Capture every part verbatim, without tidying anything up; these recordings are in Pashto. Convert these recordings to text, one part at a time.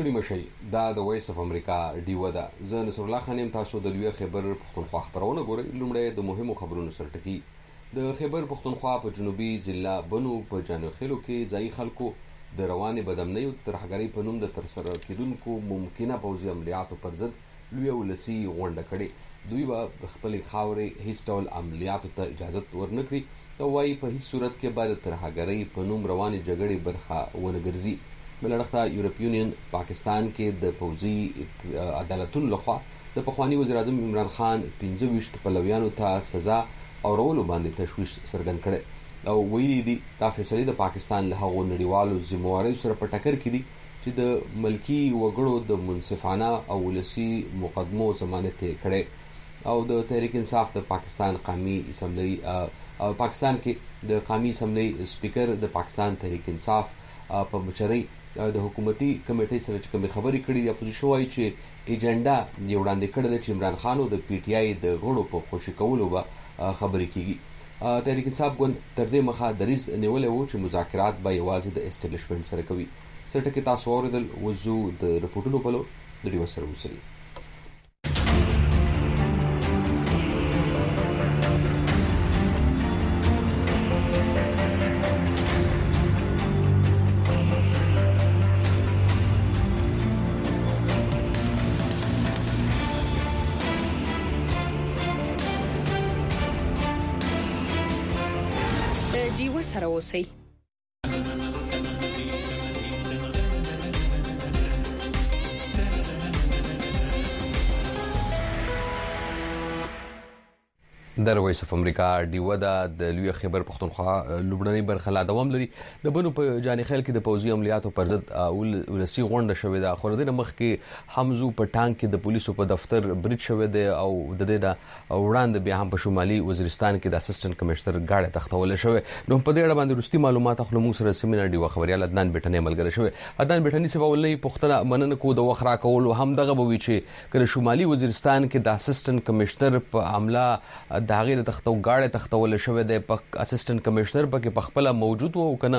ستړي مشئ دا د وایس اف امریکا ډیوه ده زه نصر الله خان یم تاسو د لوی خیبر پښتونخوا خبرونه ګورئ لومړی د مهمو خبرونو سره ټکی د خیبر پښتونخوا په جنوبي ضلع بنو په جانوخیلو کې ځایي خلکو د روانې بدامنۍ او ترهګرۍ په نوم د ترسره کېدونکو ممکنه پوځي عملیاتو پر ضد لویه ولسي غونډه کړې دوی به د خپلې خاورې هیڅ ډول عملیاتو ته اجازت ورنه کړي او وایي په هیڅ صورت کې به د ترهګرۍ په نوم روانې جګړې برخه ونه ګرځي بل اړخته یورپ یونین پاکستان کې د پوځي عدالتونو لخوا د پخوانی وزیر اعظم عمران خان پنځه ویشت پلویانو ته سزا اورولو باندې تشویش څرګند کړی او ویلي دي دا فیصلې د پاکستان له هغو نړیوالو ذمہواریو سره په ټکر کې دي چې د ملکی وګړو د منصفانه او ولسي مقدمو ضمانت یې کړی او د تحریک انصاف د پاکستان قومي اسمبلی پاکستان کې د قومي اسمبلی سپیکر د پاکستان تحریک انصاف په مشرۍ د حکومتي کمیټې سره چې کومې خبرې کړې دي اپوزیشن وایي چې ایجنډا یې وړاندې کړې ده چې عمران خان او د پی ټی آی د غړو په خوشي کولو به خبرې کیږي تحریک انصاف ګوند تر دې مخه دریځ نیولی و چې مذاکرات به یوازې د اسټابلیشمنټ سره کوي څه ټکي تاسو واورېدل وضو د رپورټونو په لور د ډیوه سره اوسئ ډیوه سره اوسئ د وایس اف امریکا ډیوه د لوی خیبر پښتونخوا لومړنۍ برخه لا دوام لري د بنو په جانخیل کې د پوځي عملیاتو پر ضد ولسی غونډه شوې ده خو د مخ کې حمزو په ټانک کې د پولیسو په دفتر بریټ شوې ده او د دې د وړاندې بیا هم په شمالي وزیرستان کې د اسسټنټ کمشنر گاډه تختول شوې نو په دې اړه باندې رستي معلومات خپل موږ سره سیمینار ډیوه خبريال عدنان بیٹنې ملګری شوې عدنان بیٹنې سبا ولې پښتنه مننه کو د وخرا کول هم دغه بوي چې کله شمالي وزیرستان کې د اسسټنټ کمشنر په عمله د هغه د تختو گاډه تختول شوې ده په اسسټنټ کمشنر په په خپل موجود وو کنه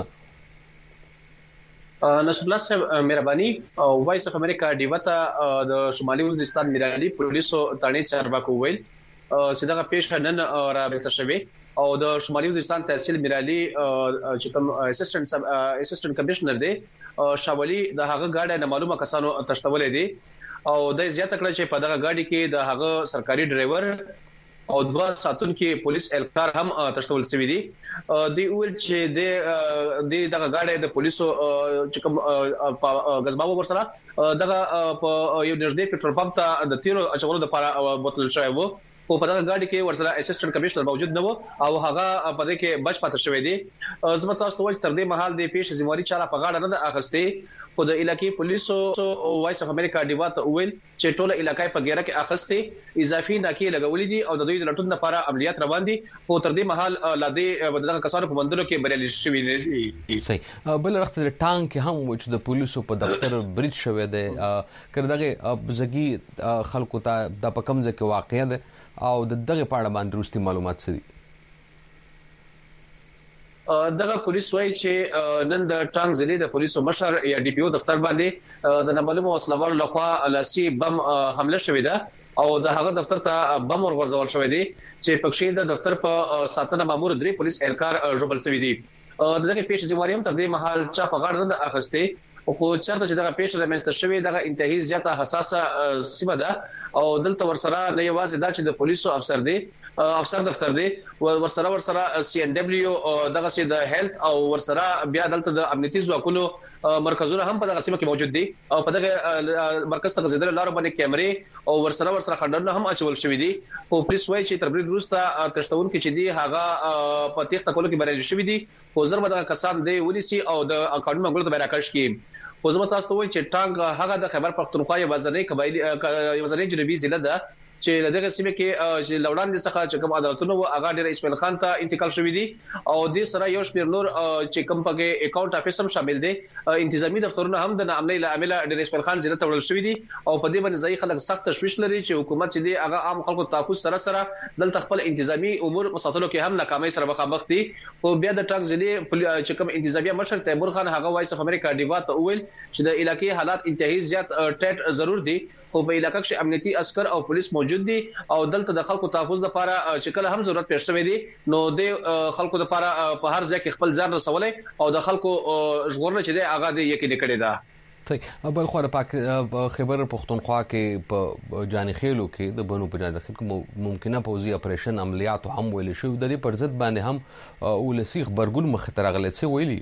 نشب الله صاحب مهرباني وایس اف امریکا ډیوته د شمالي وزیرستان میرالي پولیسو تانه چارواکو ویل چې دغه پیښه نن را بسر شوی او د شمالي وزیرستان تحصیل میرالي چې کوم اسسټنټ اسسټنټ کمشنر دی شاولي د هغه گاډه نه معلومه کسانو تشتولې دي او د زیاته کړ چې په دغه گاډي کې د هغه سرکاري ډرایور او دوا ساتون کې پولیس اهلکار هم تشتول شوی دي دی اول چې د د دغه گاډي د پولیسو چې کوم غزباو ورسره دغه په یو نږدې پټرول پمپ ته د تیرو اچولو لپاره بوتل شوی وو په دغه گاډي کې ورسره اسسټنټ کمشنر موجود نه وو او هغه په دې کې بچ پاتې شوی دی زما تاسو ته وایي تر دې مهال د پیښې ذمہواری چاره په غاړه نه اخستې خو د علاقې پولیسو وایس اف امریکا ډیوا ته ویل چې ټوله علاقې په ګیره کې اخستې اضافي ناکې لګولې دي او د دوی د لټون لپاره عملیات روان دي خو تر دې مهال لادې دغه کسانو په مندلو کې بریالي شوي دي صحیح بل وخت د ټانک هم چې د پولیسو په دفتر بریټ شوی دی کړه دغه بزګي خلکو ته د پکمزه کې واقع ده او د دغه پاړه باندې روستي معلومات څه دي دغه پولیس وایي چې نن د ټانګ ضلع د پولیسو مشر یا ډي پی او دفتر باندې د نامعلومه وسلوال لخوا لاسي بم حمله شوې ده او د هغه دفتر ته بم ورغورځول شوی دی چې پکښې د دفتر په ساتنه مامور درې پولیس اهلکار ژوبل شوی دي دغه پیښې ذمہواری هم تر دې مهال چا په غاړه نه اخستې خو چرته چې دغه پیښه رامنځته شوې دغه انتهایی زیاته حساسه سیمه ده او دلته ورسره نه یوازې دا چې د پولیسو افسر دی افسر دفتر دی ورسره ورسره سی ان دبليو دغه سي د هیلث او ورسره بیا دلته د امنیتي ځواکونو مرکزونه هم په دغه سیمه کې موجود دي او په دغه مرکز ته غزیدل لارو باندې کیمرې او ورسره ورسره خندونه هم اچول شوې دي او پولیس وایي چې تر برید وروسته تشتون کې چې دی هغه په تیښته کولو کې بریالي شوي دي خو زر به دغه کسان دی ونیسي او د قانون منګولو ته راکش کړي خو زما تاسو ته وایي چې ټانګ هغه د خیبر پښتونخوا یو ځانې قبایلی یو ځانې جنوبي ضلع ده چې دغه سیمه کې چې لوړان دي څخه چې کوم عدالتونه و هغه ډیر اسماعیل خان ته انتقال شوې دي او د سره یو شمیر نور چې کوم پکې اکاونټ افیس هم شامل دي انتظامی دفترونه هم د نامنۍ لامل ډیر اسماعیل خان ضلع ته وړل شوې دي او په دې باندې ځای خلک سخت تشویش لري چې حکومت چې دی هغه عام خلکو تحفظ سره سره دلته خپل انتظامی امور مساتلو کې هم ناکامۍ سره مخامخ دي او بیا د ټاک ضلع چې کوم انتظامیه مشر تیمور خان هغه وایس اف امریکا ډیوا ته ویل چې د علاقې حالات انتهایی زیات ټیټ ضرور دي خو په علاقې کې امنیتي عسكر او پولیس موجود دي او دلته د خلکو تحفظ لپاره چې کله هم ضرورت پېښ شوی دي نو د خلکو لپاره په هر ځای کې خپل ځان رسولای او د خلکو ژغورنه چې دی هغه د یقیني کړی دا صحیح بل خو د پاک خیبر پختونخوا کې په جاني خېلو کې د بنو په جاني خېل کې ممکنه پوزي اپریشن عملیات هم ویل شو د دې پر ضد باندې هم ولسی خبرګون مخ تر غلط څه ویلي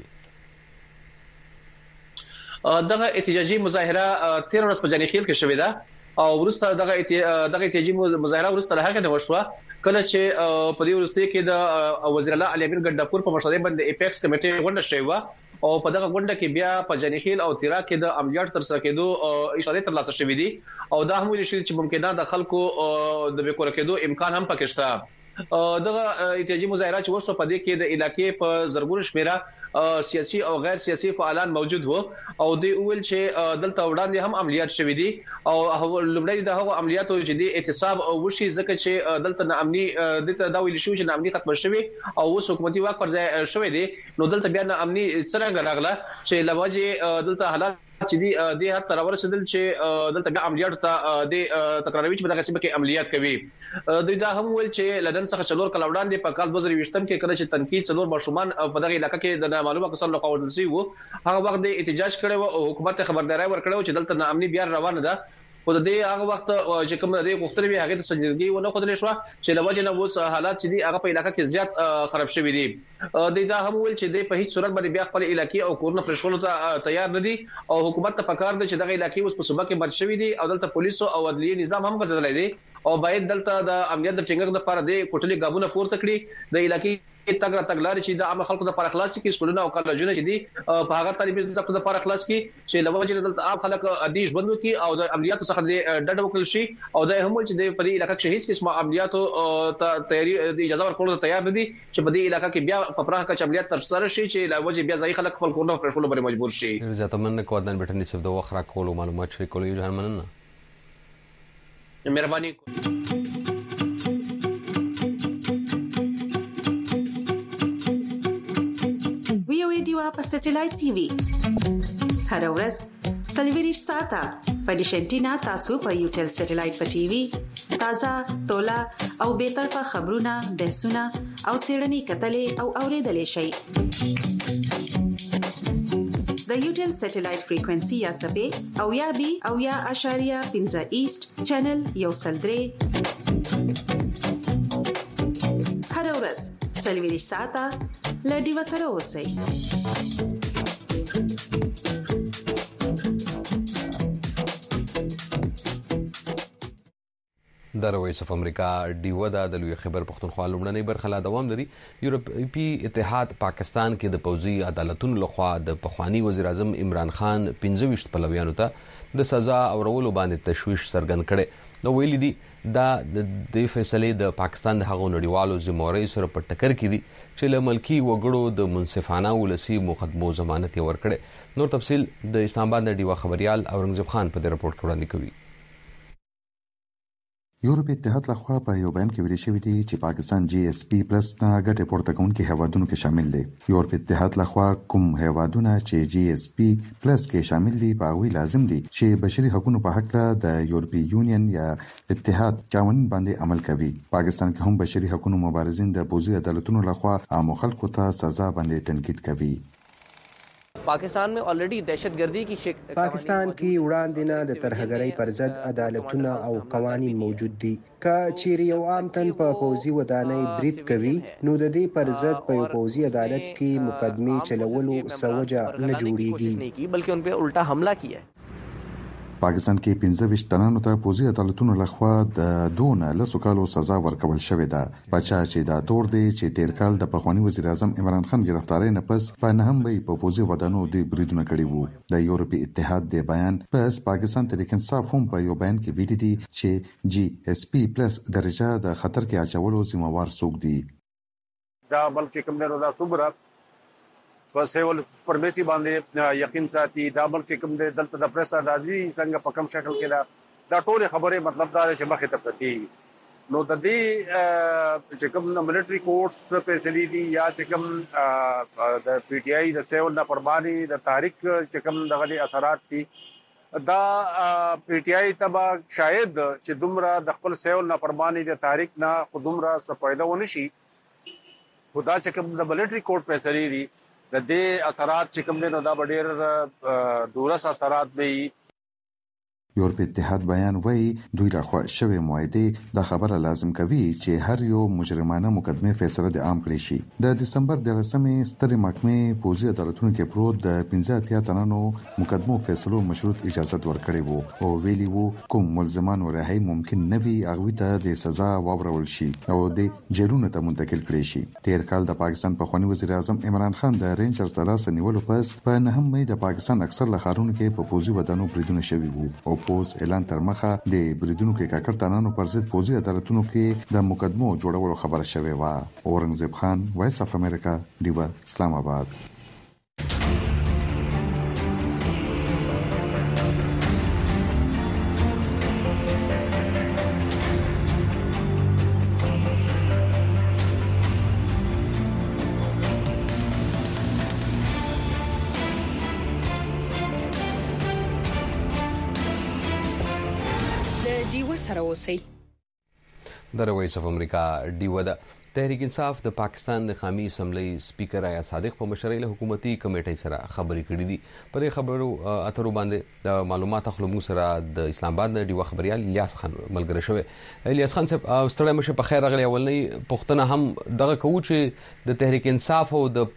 دغه احتجاجي مظاهره تیر ورځ په جاني خېل کې شوې ده او ورسته دغه دغه احتجاجي مظاهره ورسته هغه نه وشوه کله چې په دې ورسته کې د وزیر الله علي امیر ګډاپور په مشرۍ باندې ایپیکس کمیټه غونډه شوې و او په دغه غونډه کې بیا په جاني خېل او تیرا کې د عملیات تر سره کېدو اشاره تر لاسه شوې دي او دا هم ویل شوی چې ممکنه د خلکو د بیکور کېدو امکان هم پکې شته دغه احتجاجي مظاهره چې وشو په دې کې د علاقې په زرګونو شمیره سیاسي او غیر سیاسي فعالان موجود وو او دوی ویل چې دلته وړاندې هم عملیات شوې دي او لومړی د هغو عملیاتو چې د احتساب او وشي ځکه چې دلته نامني دته دا ویل شو چې نامني ختم شوی او اوس حکومتي واک پر ځای شوی دی نو دلته بیا نامني څنګه راغله چې لواجه دلته حالات چې دی د هغه تر ورسېدل چې دلته بیا عملیات ته د تکراروي چې دغه سیمه کې عملیات کوي دوی دا هم ویل چې لدن څخه چلور کال وړاندې په کال دوه زره ویشتم کې کله چې تنقید څلور ماشومان په دغه علاقې کې د نامعلومه کسانو لخوا وژل شوي وو هغه وخت د احتجاج کړي او حکومت خبرداري ورکړه چې دلته ناامني بیا روانه ده خو د دې هغه وخت چې کوم د غوښتنې وی هغه ته سنجیدګي ونه خدای شو چې لوجه نه وس حالات چې دی هغه په علاقې کې زیات خراب شوي دي د دا هم ویل چې د په هیڅ صورت باندې بیا خپل علاقې او کورونه پرشولو ته تیار نه دي او حکومت ته پکار دی چې دغه علاقې اوس په صوبه کې مرشد شوي دي او دلته پولیسو او عدلیه نظام هم غزلای دي او باید دلته د امنیت د ټینګښت لپاره د کوټلي غابونه پورته کړي د علاقې تګ را تګ لاري چې د عام خلکو لپاره خلاص کی سکولونه او کالجونه چې دي په هغه طالبي زده لپاره خلاص کی چې لوجه دلته عام خلک عادي ژوند وکړي او د عملیاتو څخه د ډډ وکړل شي او د هم چې د پرې علاقې کې هیڅ قسمه عملیاتو ته تیاری د اجازه ورکول ته تیار دي چې په دې علاقې کې بیا په پراخه کچ عملیات تر سره شي چې لوجه بیا ځای خلک خپل کورونه پرېښول باندې مجبور شي زه تمنه کوم د بټنې څخه د وخت را کولو معلومات شي کولو یو ځان مننه مهرباني په سټلایټ ټي وي هر ورځ سلویریش ساته په ډیشنټینا تاسو په یوټل سټلایټ په ټي وي تازه تولا او به طرفه خبرونه بحثونه او سیړنی کتلې او اوریدلې شي د یوټل سټلایټ فریکوئنسي یا سبې او یا بي او یا اشاریه پنځه ایست چینل یو سلدري هر ورځ سلویریش ساته لډي وسره اوسئ د وایس اف امریکا ډیو دا د لوی خیبر پختونخوا لومړنۍ برخه لا دوام لري یورپی اتحاد پاکستان کې د پوځي عدالتونو لخوا د پخوانی وزیر اعظم عمران خان پنځه ویشت پلویانو ته د سزا اورولو باندې تشویش څرګند کړي نو ویلي دي دا د فیصلې د پاکستان د هغو نړیوالو ذمہوارۍ سره په ټکر کې دي چې له ملکی وګړو د منصفانه ولسی مقدمو ضمانت ورکړي نور تفصيل د اسلام آباد د ډیوا خبريال اورنګزیب خان په دې رپورت کې وړاندې کوي یورپی اتحاد لخوا په یو بیان کې ویل شوی دی چې پاکستان جی ایس پی پلس نه ګټه پورته کوونکي هیوادونو کې شامل دي یورپی اتحاد لخوا کوم هیوادونه چې جی ایس پی پلس کې شامل دي باغوي لازم دي چې بشري حقوقو په حق له د یورپی یونین یا اتحاد قوانین باندې عمل کوي پاکستان کې هم بشري حقوقو مبارزین د پوځي عدالتونو لخوا عام خلکو ته سزا باندې تنقید کوي पाकिस्तान में ऑलरेडी दहशतगर्दी की पाकिस्तान की वړاندې نه د ترهګرۍ پر ضد عدالتونه او قوانین موجود دي که چیرې یو عام تن په پوځي ودانۍ برید کوي نو د دې پر ضد په یو پوځي عدالت کې مقدمه چلولو سوجه نه جوړیږي بلکې ان په الټا حمله کیه پاکستان کې پنځه ویشت تنانو ته پوزي عدالتونو لخوا د دونه لسو کالو سزا ورکول شوې ده. بچا چې دا تور دی چې تیر کال د پخوانی وزیر اعظم عمران خان ګرفتاری نه پس په نهم به په پوزي ودانو د بریدونه کړی وو. د یورپی اتحاد د بیان پس پاکستان تحریک انصاف هم په یو بیان کې ویلي دي چې جی اس پی پلس درجه د خطر کې اچولو ذمہوار څوک دي. دا بل چې کوم دی دا صبره په سیول پرمیسي باندې یقین ساتي. دا بل چې کوم دی دلته د پریس ازادي څنګه په کوم شکل کې دا دا ټول خبره مطلب دا چې مخه ته پتی نو د دې چې کوم ملټري کورټس فیسلی دي یا چې کوم د پی ټی آی د سیول نه قرباني د تاریخ چې کوم دغه اثرات دي دا پی ټی آی تبا شاید چې دومره د خپل سیول نه قرباني د تاریخ نه خودمره سپایده ونشي. خدا چې کوم د ملټري کورټ فیسلی دي د دې اثرات چې کوم نو دا ډېر دورس اثرات به یورپی اتحاد بیان وایي دوی لخوا شوی معاهده د خبره لازم کوي چې هر یو مجرمانه مقدمه فیصله د عام کړي شي. د دسمبر د لسمې سترې محکمې پوزي عدالتونو کې پروت د پنځه اتیا تنانو مقدمو فیصلو مشروط اجازه ورکړي وو او ویلي وو کوم ملزمان رهایی ممکن نه وي هغه ته د سزا واورول شي او د جیلونو ته منتقل کړي شي. تیر کال د پاکستان پخوانی وزیر اعظم عمران خان د رینجرز د لاس نیولو پس په نهم مې د پاکستان اکثر لخرونو کې په پوزي ودانو بریدونه شوي وو او پوز اعلان تر مخه د بریدونو کې کاکړ تنانو پر ضد پوزي عدالتونو کې د مقدمو جوړولو خبره شوې و. اورنګزیب خان، وایس اف امریکا، دیوا، اسلام آباد. د وایس اف امریکا ډیو د تحریک انصاف د پاکستان د قومي اسمبلی سپیکر آیا صادق په مشرۍ له حکومتي کمیټې سره خبرې کړې دي. په دې خبرو اترو باندې د معلومات خلمو سره د اسلام آباد د ډیو خبريال الیاس خان ملګری شوی. الیاس خان صاحب ستړی مشه په خیر راغلی. اولنۍ پښتنه هم دغه کوو چې د تحریک انصاف او د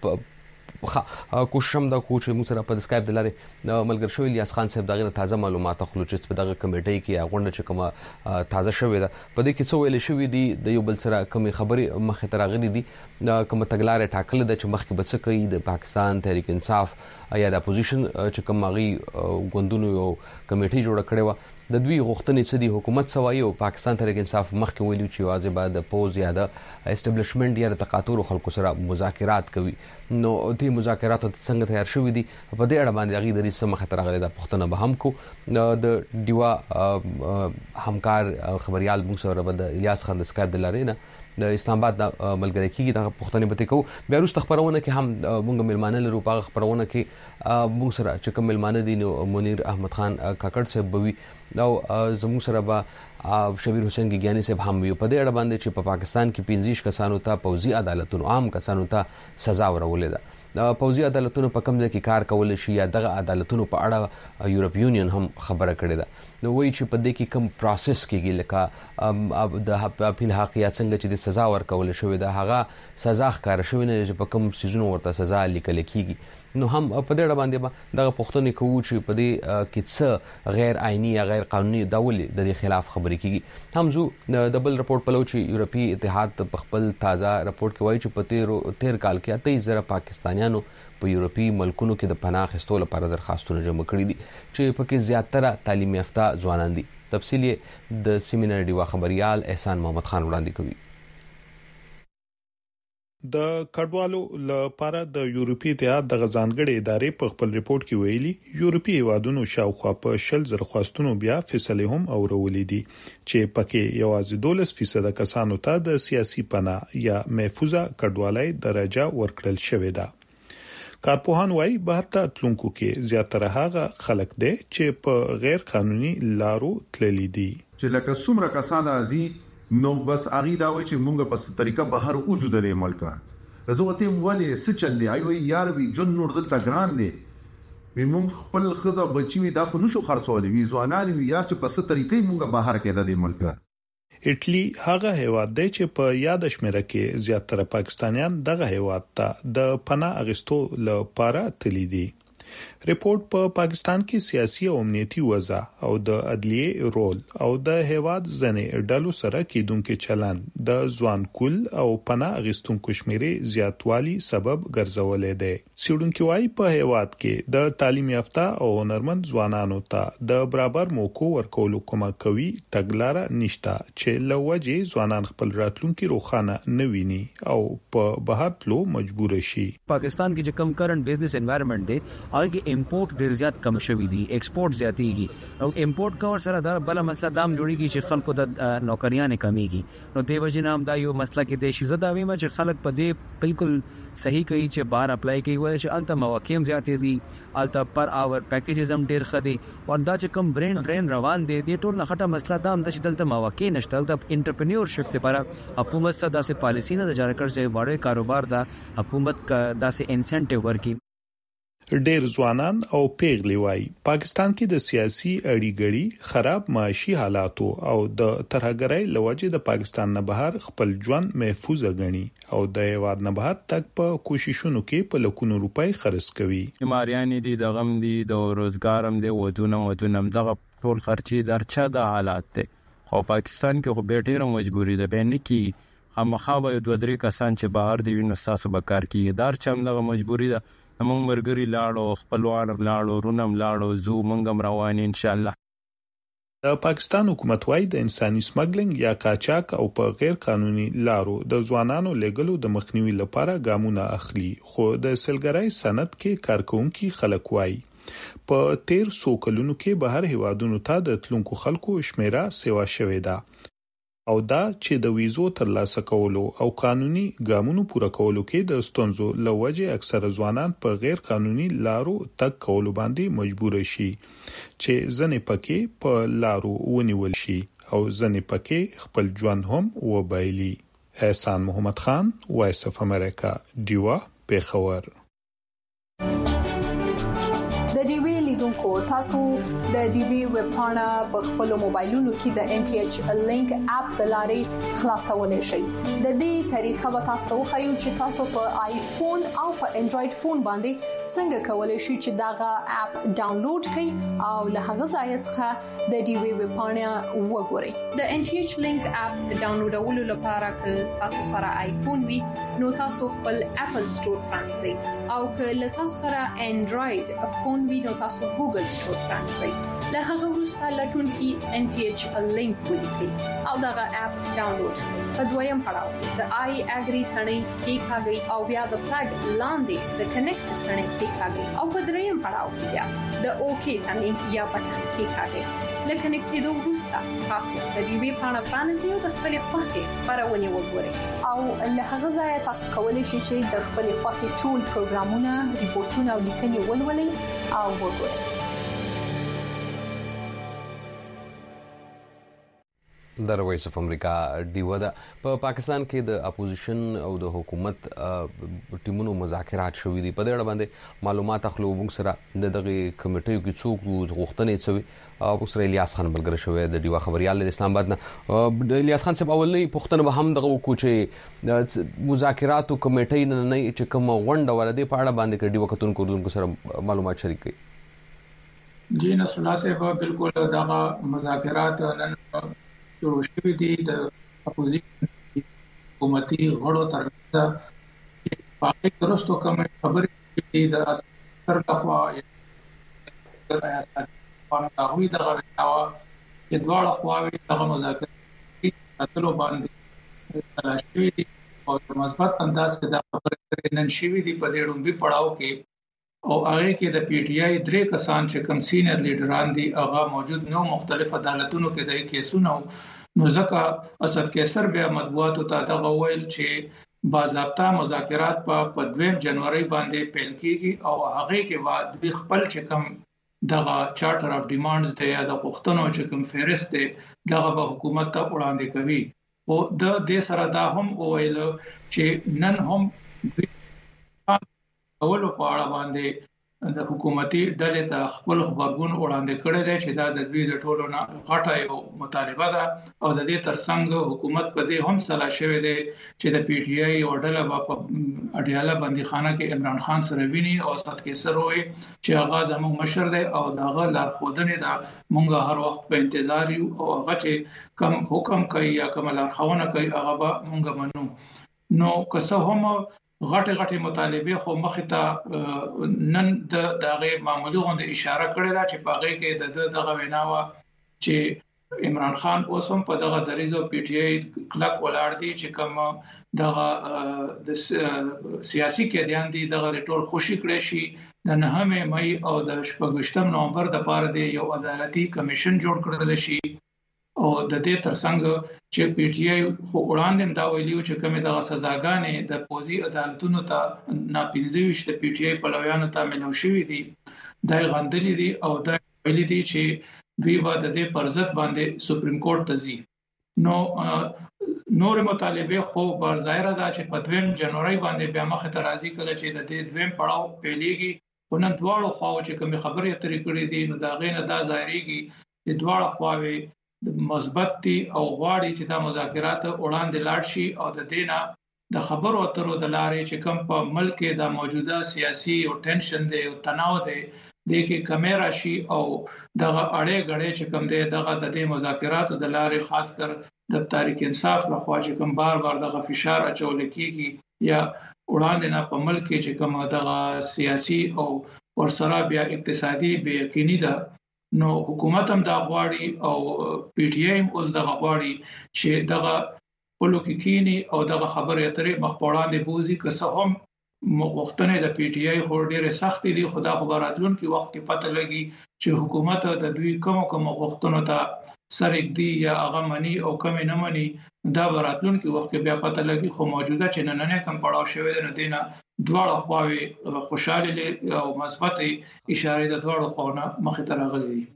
کوشم د کوچ مو سره په اسکایپ د لارې ملګری شوی الیاس خان صاحب دغه تازه معلومات خلو چې په دغه کمیټې کې غونډه چې کومه تازه شوې ده په دې کې څه ویل شوی دي د یو بل سره کومې خبرې مخه ته راغلي دي کوم تګلارې ټاکل د چې مخکې بڅ کوي د پاکستان تحریک انصاف یا د اپوزیشن چې کوم غي غوندونو یو کمیټې جوړ کړې و د دوی غوښتنې څه دي حکومت سوای او پاکستان تحریک انصاف مخکې ویلو چې واځي بعد د پوز یا د اسټابلیشمنت یا د تقاطر خلکو سره مذاکرات کوي. نو دې مذاکرات څنګه تیار شوې دي په دې اړه باندې غي د ریس مخه تر غلې د پښتنه به هم کو د دیوا همکار خبريال موږ سره د الیاس خان د اسکایپ د لارې نه د اسلام آباد د ملګری کېږي د پښتنې به کو بیا وروسته خبرونه کې هم موږ ملمانه لرو په خبرونه کې موږ سره چې کوم ملمانه دي نو منیر احمد خان کاکړ صاحب بوي نو زموږ سره به شبیر حسین ګیانی صاحب هم وي په دې اړه باندې چې په پاکستان کې پنځه کسانو ته پوځي عدالتونو عام کسانو ته سزا ورولې ده. د پوځي عدالتونو په کوم ځای کې کار کول شي یا دغه عدالتونو په اړه یورپ یونین هم خبره کړې ده. نو وایي چې په دې کې کوم پروسس کېږي لکه د اپیل حقیقت څنګه چې د سزا ورکول شوې ده هغه سزا ښکار شوې نه چې په کوم سيزونو ورته سزا لیکل کېږي. نو هم په دې اړه باندې دغه پښتنې کوو چې په دې کې څه غیر آئینی یا غیر قانوني ډول د دې خلاف خبرې کېږي. هم زو د بل رپورت په لور چې یورپی اتحاد په خپل تازه رپورت کې وایي چې په تیر تیر کال کې اتیا زره پاکستانیانو په یورپی ملکونو کې د پناه اخیستو لپاره درخواستونه جمع کړي دي چې پکې زیاتره تعلیم یافته ځوانان دي. تفصیل د سیمینار دیوا خبريال احسان محمد خان وړاندې کوي. د کډوالو لپاره د یورپی اتحاد د غزانګړې ادارې په خپل ریپورت کې ویلي یورپی هیوادونو شاوخوا په شل زر خواستونو بیا فیصله هم اورولې دي چې پکې یوازې دولس فیصد کسانو ته د سیاسي پناه یا محفوظه کډوالۍ درجه ورکړل شوې ده. کارپوهان وايي بهرته تلونکو کې زیاتره هغه خلک دي چې په غیر قانوني لارو تللي دي چې لکه څومره کسان راځي نو بس اغي دا وای چې مونږ په طریقه بهر اوزو د ملک زه وته مولې څه چل دی ایو یار وی جن نور دلته ګران دی وی مونږ خپل خزه بچی وی دا خو نشو خرڅولې وی ځوانان وی یا چې په ست طریقې مونږ بهر کې د ملک. اټلی هغه هیواد دی چې په یاد شمیره کې زیاتره پاکستانیان دغه هیواد ته د پناه اغستو لپاره تللی دي. ریپورت په پا پاکستان کې سیاسي او امنیتي وضع او د عدلیه رول او د هیواد ځنې ډلو سره کېدونکو چلن د ځوان کول او پناه اغستونکو شمیرې زیاتوالي سبب ګرځولې ده. سیډونکو وايي په هیواد کې د تعلیم یافته او هنرمند ځوانانو ته د برابر موقع ورکولو کومه کوي تګلارې نشته چې لوجه ځوانان خپل راتلونکي روخانه نه ویني او په بهر تلو مجبور شي. پاکستان کې چې کم کرنٹ بزنس انوایرنمنت دی هغه کې امپورټ ډیر زیات کم شوی دی، ایکسپورټ زیاتېږي او امپورټ کور سره دا بل مسله دام جوړیږي چې خلکو د نوکریانه کمیږي. نو دیو جن هم دا یو مسله کې د شیزه دا ویمه چې خلک په دې بالکل صحیح کوي چې بار اپلای کوي وای چې الته مواقع هم زیاتې دي، الته پر اور پیکیجز هم ډیر خدي او دا چې کم برین ډرین روان دي د ټول نه خټه مسله دا هم د دلته مواقع نشته. د انټرپرینیورشپ لپاره حکومت سره داسې پالیسی نه جاری کړي چې وړه کاروبار دا حکومت کا داسې انسنټیو ورکړي. ډېر ځوانان او پیغلي وای پاکستان کې د سیاسي اړیګړي خراب معاشي حالاتو او د ترهګرۍ لوجه د پاکستان نه بهر خپل ژوند محفوظ غني او د هیواد نه بهر تک په کوششونو کې په لکونو روپۍ خرڅ کوي. ماریانی دي د غم دي د روزګارم دي ودونه ودونه دغه ټول خرچي درچا د حالات دي. خو پاکستان کې خو به ډېر مجبوری ده بین کې همخابه دوه درې کسان چې بهر دی نو ساسو بکار کې دار چم دغه مجبوری ده. موږ مرګري لاړو خپلوان لاړو رونم لاړو زو منګم روان ان شاء الله. د پاکستان حکومت وايي د انساني سمګلینګ یا قاچاق او په غیر قانوني لارو د ځوانانو لګلو د مخنیوي لپاره ګامونه اخلي، خو د سلګرای صنعت کې کارکونکو خلک وايي په تیر سو کلونو کې بهر هیوادونو ته د تلونکو خلکو شمیره سیوا شوې ده او دا چې د ویزو ترلاسه کولو او قانوني ګامونو پوره کولو کې د ستونزو لوجه اکثره ځوانان په غیر قانوني لارو تک کولو باندې مجبور شي چې ځنې پکې په لارو ونیول شي او ځنې پکې خپل ژوند هم وبایلي. احسان محمد خان، وایس اف امریکا، ډیوا، پیښور. د ډي وی لیدونکو تاسو د ډي وی ویب پاڼه په خپل موبایلونو کې د ان ټي ایچ لینک اپ د لارې خلاصولای شئ. د دې طریقه به تاسو خو چې تاسو په آیفون او په انډراید فون باندې څنګه کولای شئ چې داغه اپ ډاونلوډ کړئ او له هغه ځای څخه د ډي وی ویب پاڼه وګورئ. د ان ټي ایچ لینک اپ ډاونلوډولو لپاره که تاسو سره آیفون وي نو تاسو خپل اپل سٹور پرانځئ او که له تاسو سره انډراید فون وي نو تاسو ګوګل سٹور پرانځئ. له هغه وروسته لټون کې ان ټي ایچ لینک ولیکئ او دغه اپ ډاونلوډ کړئ. په دویم پړاو د آی اګری ثنې کې کاږي او بیا د فلګ لاندې د کنیکټ ثنې کې کاږي او په دریم پړاو کې بیا د اوکی ثنې یا بټن کې کاږي. لکه کنیکټ دوه وروسته تاسو د دې وی پاڼه پرانځئ او د خپل خوښې خبرونه وګورئ او له هغه ځای تاسو کولی شئ چې د خپل خوښې ټول پروګرامونه، ریپورتونه او لیکنې ولولئ او وګورئ. د وایس اف امریکا ډیو ده په پاکستان کې د اپوزیشن او د حکومت ټیمونو مذاکرات شوې دي. په دې اړه باندې معلومات اخلو موږ سره د دغه کمیټې کې څوک غوښتنې څوي او سره الیاس خان بلګر شوی د ډیو خبريال د اسلام آباد نه. الیاس خان صاحب اولنی پښتنه به هم دغه کوچې مذاکراتو کمیټې نه نه چې کوم غونډه ورده په اړه باندې کړي وختون کوونکو سره معلومات شریک کړي. جی نصر الله صاحب بالکل دغه مذاکرات نن شروع شوي دي د اپوزیشن حکومتي غړو ترڅنګ چې په هغه وروسته کوم خبرې دي د اثر لخوا د ریاست باندې هغوی دغه ویناوه چې دواړه خواوې دغه مذاکرات اتلو باندې تلاش شوي دي او په مثبت انداز کې دا خبرې نن شوي دي. په دې ډومبي پړاو کې او هغه کې د پی ټ آی درې کسان چې کم سینیئر لیډران دي هغه موجود نو مختلف عدالتونو کې د کیسونو نو ځکه اسد کیسر بیا مطبوعاتو ته دا ویل چې باضابطه مذاکرات په دویم جنوري باندې پیل کیږي او هغه کې بعد د خپل چې کم دغه چارټر اف ډیمانډز دی یا د پښتنو چې کوم فهرست دی دغه به حکومت ته وړاندې کوي. او د دې سره دا هم ویل چې نن هم اولو په اړه باندې د حکومتي ډلې ته خپل خبرګون وړاندې کړی دی چې دا د دوی د ټولو نه غټه یو مطالبه ده او د دې ترڅنګ حکومت په دې هم صلاح شوی دی چې د پی ټی آی او ډله په اډیاله بندیخانه کې عمران خان سره ویني او صد کې سره وي چې هغه زموږ مشر دی او داغه لارښودنه ده مونږ هر وخت په انتظار یو او هغه چې کوم حکم کوي یا کوم لارښوونه کوي هغه به مونږ منو نو که څه هم غټه غټه مطالبه خو مخ ته نن د دغه معمولی غونډه اشاره کړې ده چې په هغه کې د دغه ویناوه چې عمران خان اوس هم په دغه دریزو پی ټی آی کلک ولاړ دي چې کوم دغه د سیاسي کېدیان دي دغه ټول خوشی کړي شي د نهمه مئی او د شپږم نومبر د پاره دی یو عدالتي کمیشن جوړ کړل شي او د دې ترڅنګ چې پی ټی آی خو وړاندې دا ویلیو چې کومه د سزاګانې د پوزي عدالتونو ته ناپینځوي چې پی ټی آی په لویانو ته ملو شوې دي د غندلې دي او د ویلي دي چې دوی به د دې پرځت باندې سپریم کورټ ته ځي نو نور مطالبه خو بر ظاهر ده چې په دویم جنوري باندې بیا مخ ته راځي کله چې د دې دویم پړاو پیلېږي ونن دواړو خواو چې کوم خبرې اترې کړې دي نو دا غینه دا ظاهريږي چې دواړو خواوي مثبت دي او غواړي چې دا مذاکرات وړاندې لاړ شي او د دینه د خبرو اترو د لارې چې کوم په ملک کې د موجوده سیاسي او ټینشن دی او تناو دی د کې کیمرا شي او دغه اړې غړې چې کوم دی دغه د دې مذاکراتو د لارې خاص کر د تحریک انصاف لخوا چې کوم بار بار دغه فشار اچول کیږي یا وړاندې نه په ملک کې چې کوم دغه سیاسي او ورسره بیا اقتصادي بې یقیني ده نو حکومت هم دا غواړي او پی ټی آی هم اوس دا غواړي چې دغه پولیټیکینی او دغه خبرې اترې مخ په وړاندې بوزي که څه هم وختونه د پی ټی آی خو ډېر سخت دي خدا خبراتلون کې وخت کې پته لګي چې حکومت د دوی کوم کوم وختونو ته سرګ دی یا هغه منی او کم نه منی دا براتلون کې وخت کې بیا پته لګي خو موجوده چې نن نه کم پړاو شوی دی نو دینه دواړه خواوې خوشاله او مثبت اشاره د دواړو خواونه مخ ته راغلي دي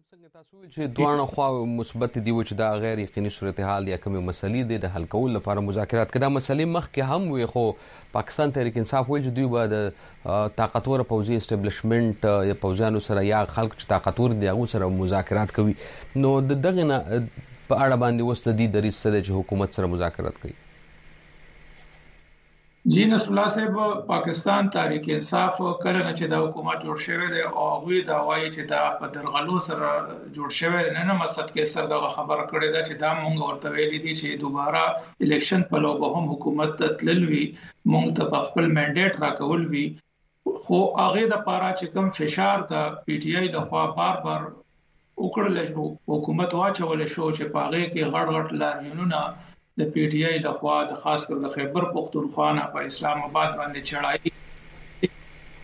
چې دواړه خواوې مثبت دي چې دا غیر یقیني صورتحال یا کومه مسلې دي د حل کول لپاره مذاکرات کړه مسلې مخ کې هم وي خو پاکستان تحریک انصاف وایي چې دوی به د طاقتور پوځي اسټابلیشمنت یا پوځیانو سره یا خلک چې طاقتور دي هغه سره مذاکرات کوي نو دغه نه په اړه باندې وسته دي د ریس سره چې حکومت سره مذاکرات کوي جی نصر الله صاحب پاکستان تحریک انصاف کله نه چې د حکومت جوړ شوی دی او هغه دا وایي چې دا په درغلو سره جوړ شوی نه نه مقصد کې سره دا خبره کړې ده چې دا مونږ ورته ویلي دي چې دوباره الیکشن په لور به هم حکومت تللوي مونږ ته خپل منډیټ راکول وی خو هغه د پاره چې کوم فشار د پی ټی آی د خوا بار بار وکړل شو حکومت واچول شو چې په هغه کې غړ غړ لاریونونه د پی ټی آی د خوا د خاص کر د خیبر پختونخوا نه په اسلام آباد باندې چړای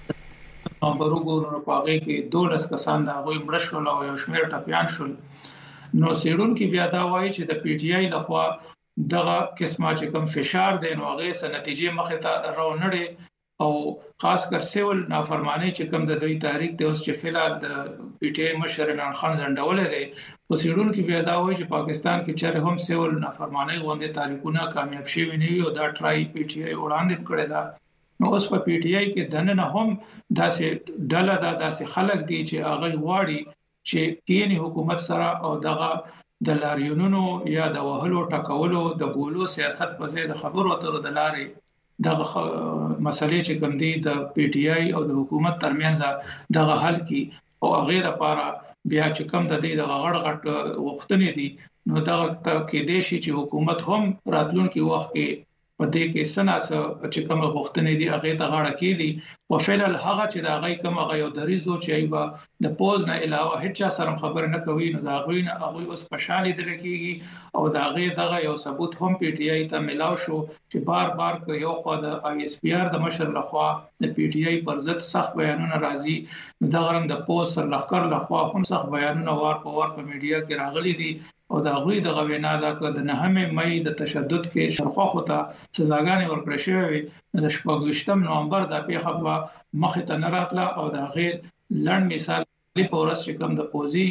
نمبر وګورو په هغه کې دولس کسان دا غوي مرشل او یو شمیر ټپيان شول نو سیډون کې بیا دا وایي چې د پی ټی آی د خوا دغه قسمه چې کوم فشار دی نو هغه سره نتیجې مخه ته راونړي او خاص کر سیول نافرمانی چې کوم د دوی تحریک د اوس چې فلال د پی ټی آی مشر عمران خان ځنډول دي په سیډون کې بیا دا وایي چې پاکستان کې چېرې هم سیول نافرمانی غونډه تاریخونه کامیاب شي ونی او دا ټرای پی ټی آی وړاندې کړی دا نو اوس په پی ټی آی کې دنه هم داسې ډله دا داسې خلک دي چې هغه غواړي چې کینی حکومت سره او دغه د لاریونونو یا د وهلو ټکولو د ګولو سیاست په ځای د خبرو اترو د لارې دغه مسلې چې کوم دي د پی ټی آی او د حکومت ترمنځ دغه حل کی او هغه لپاره بیا چې کوم د دې د غړ غټ وختونه دي نو دا کې د شي چې حکومت هم راتلونکي وخت کې په دې کې سناس چې کوم وختونه دي هغه ته غاړه کیږي او فعلا هغه چې دا غي کوم هغه یو دریزو چې ایبا د پوز نه علاوه هیڅ سره خبر نه کوي نو دا غوي نه هغه اوس پښالي درکېږي او دا غي دغه یو ثبوت هم پی ټی آی ته ملاو شو چې بار بار یو خو د آی اس پی آر د مشر لخوا د پی ټی آی پر ضد سخت بیانونه راځي نو دا غرنګ د پوز سر لخر لخوا هم سخت بیانونه وار په وار په میډیا کې راغلي دي او دا غوي د غوینا دا که د نهمه مئی د تشدد کې شرخوا ته سزاګانې ورکړې شوې د شپږم نومبر د پیښه مخه ته نه راتله او دا غیر لړ مثال په ورځ چې کوم د پوزي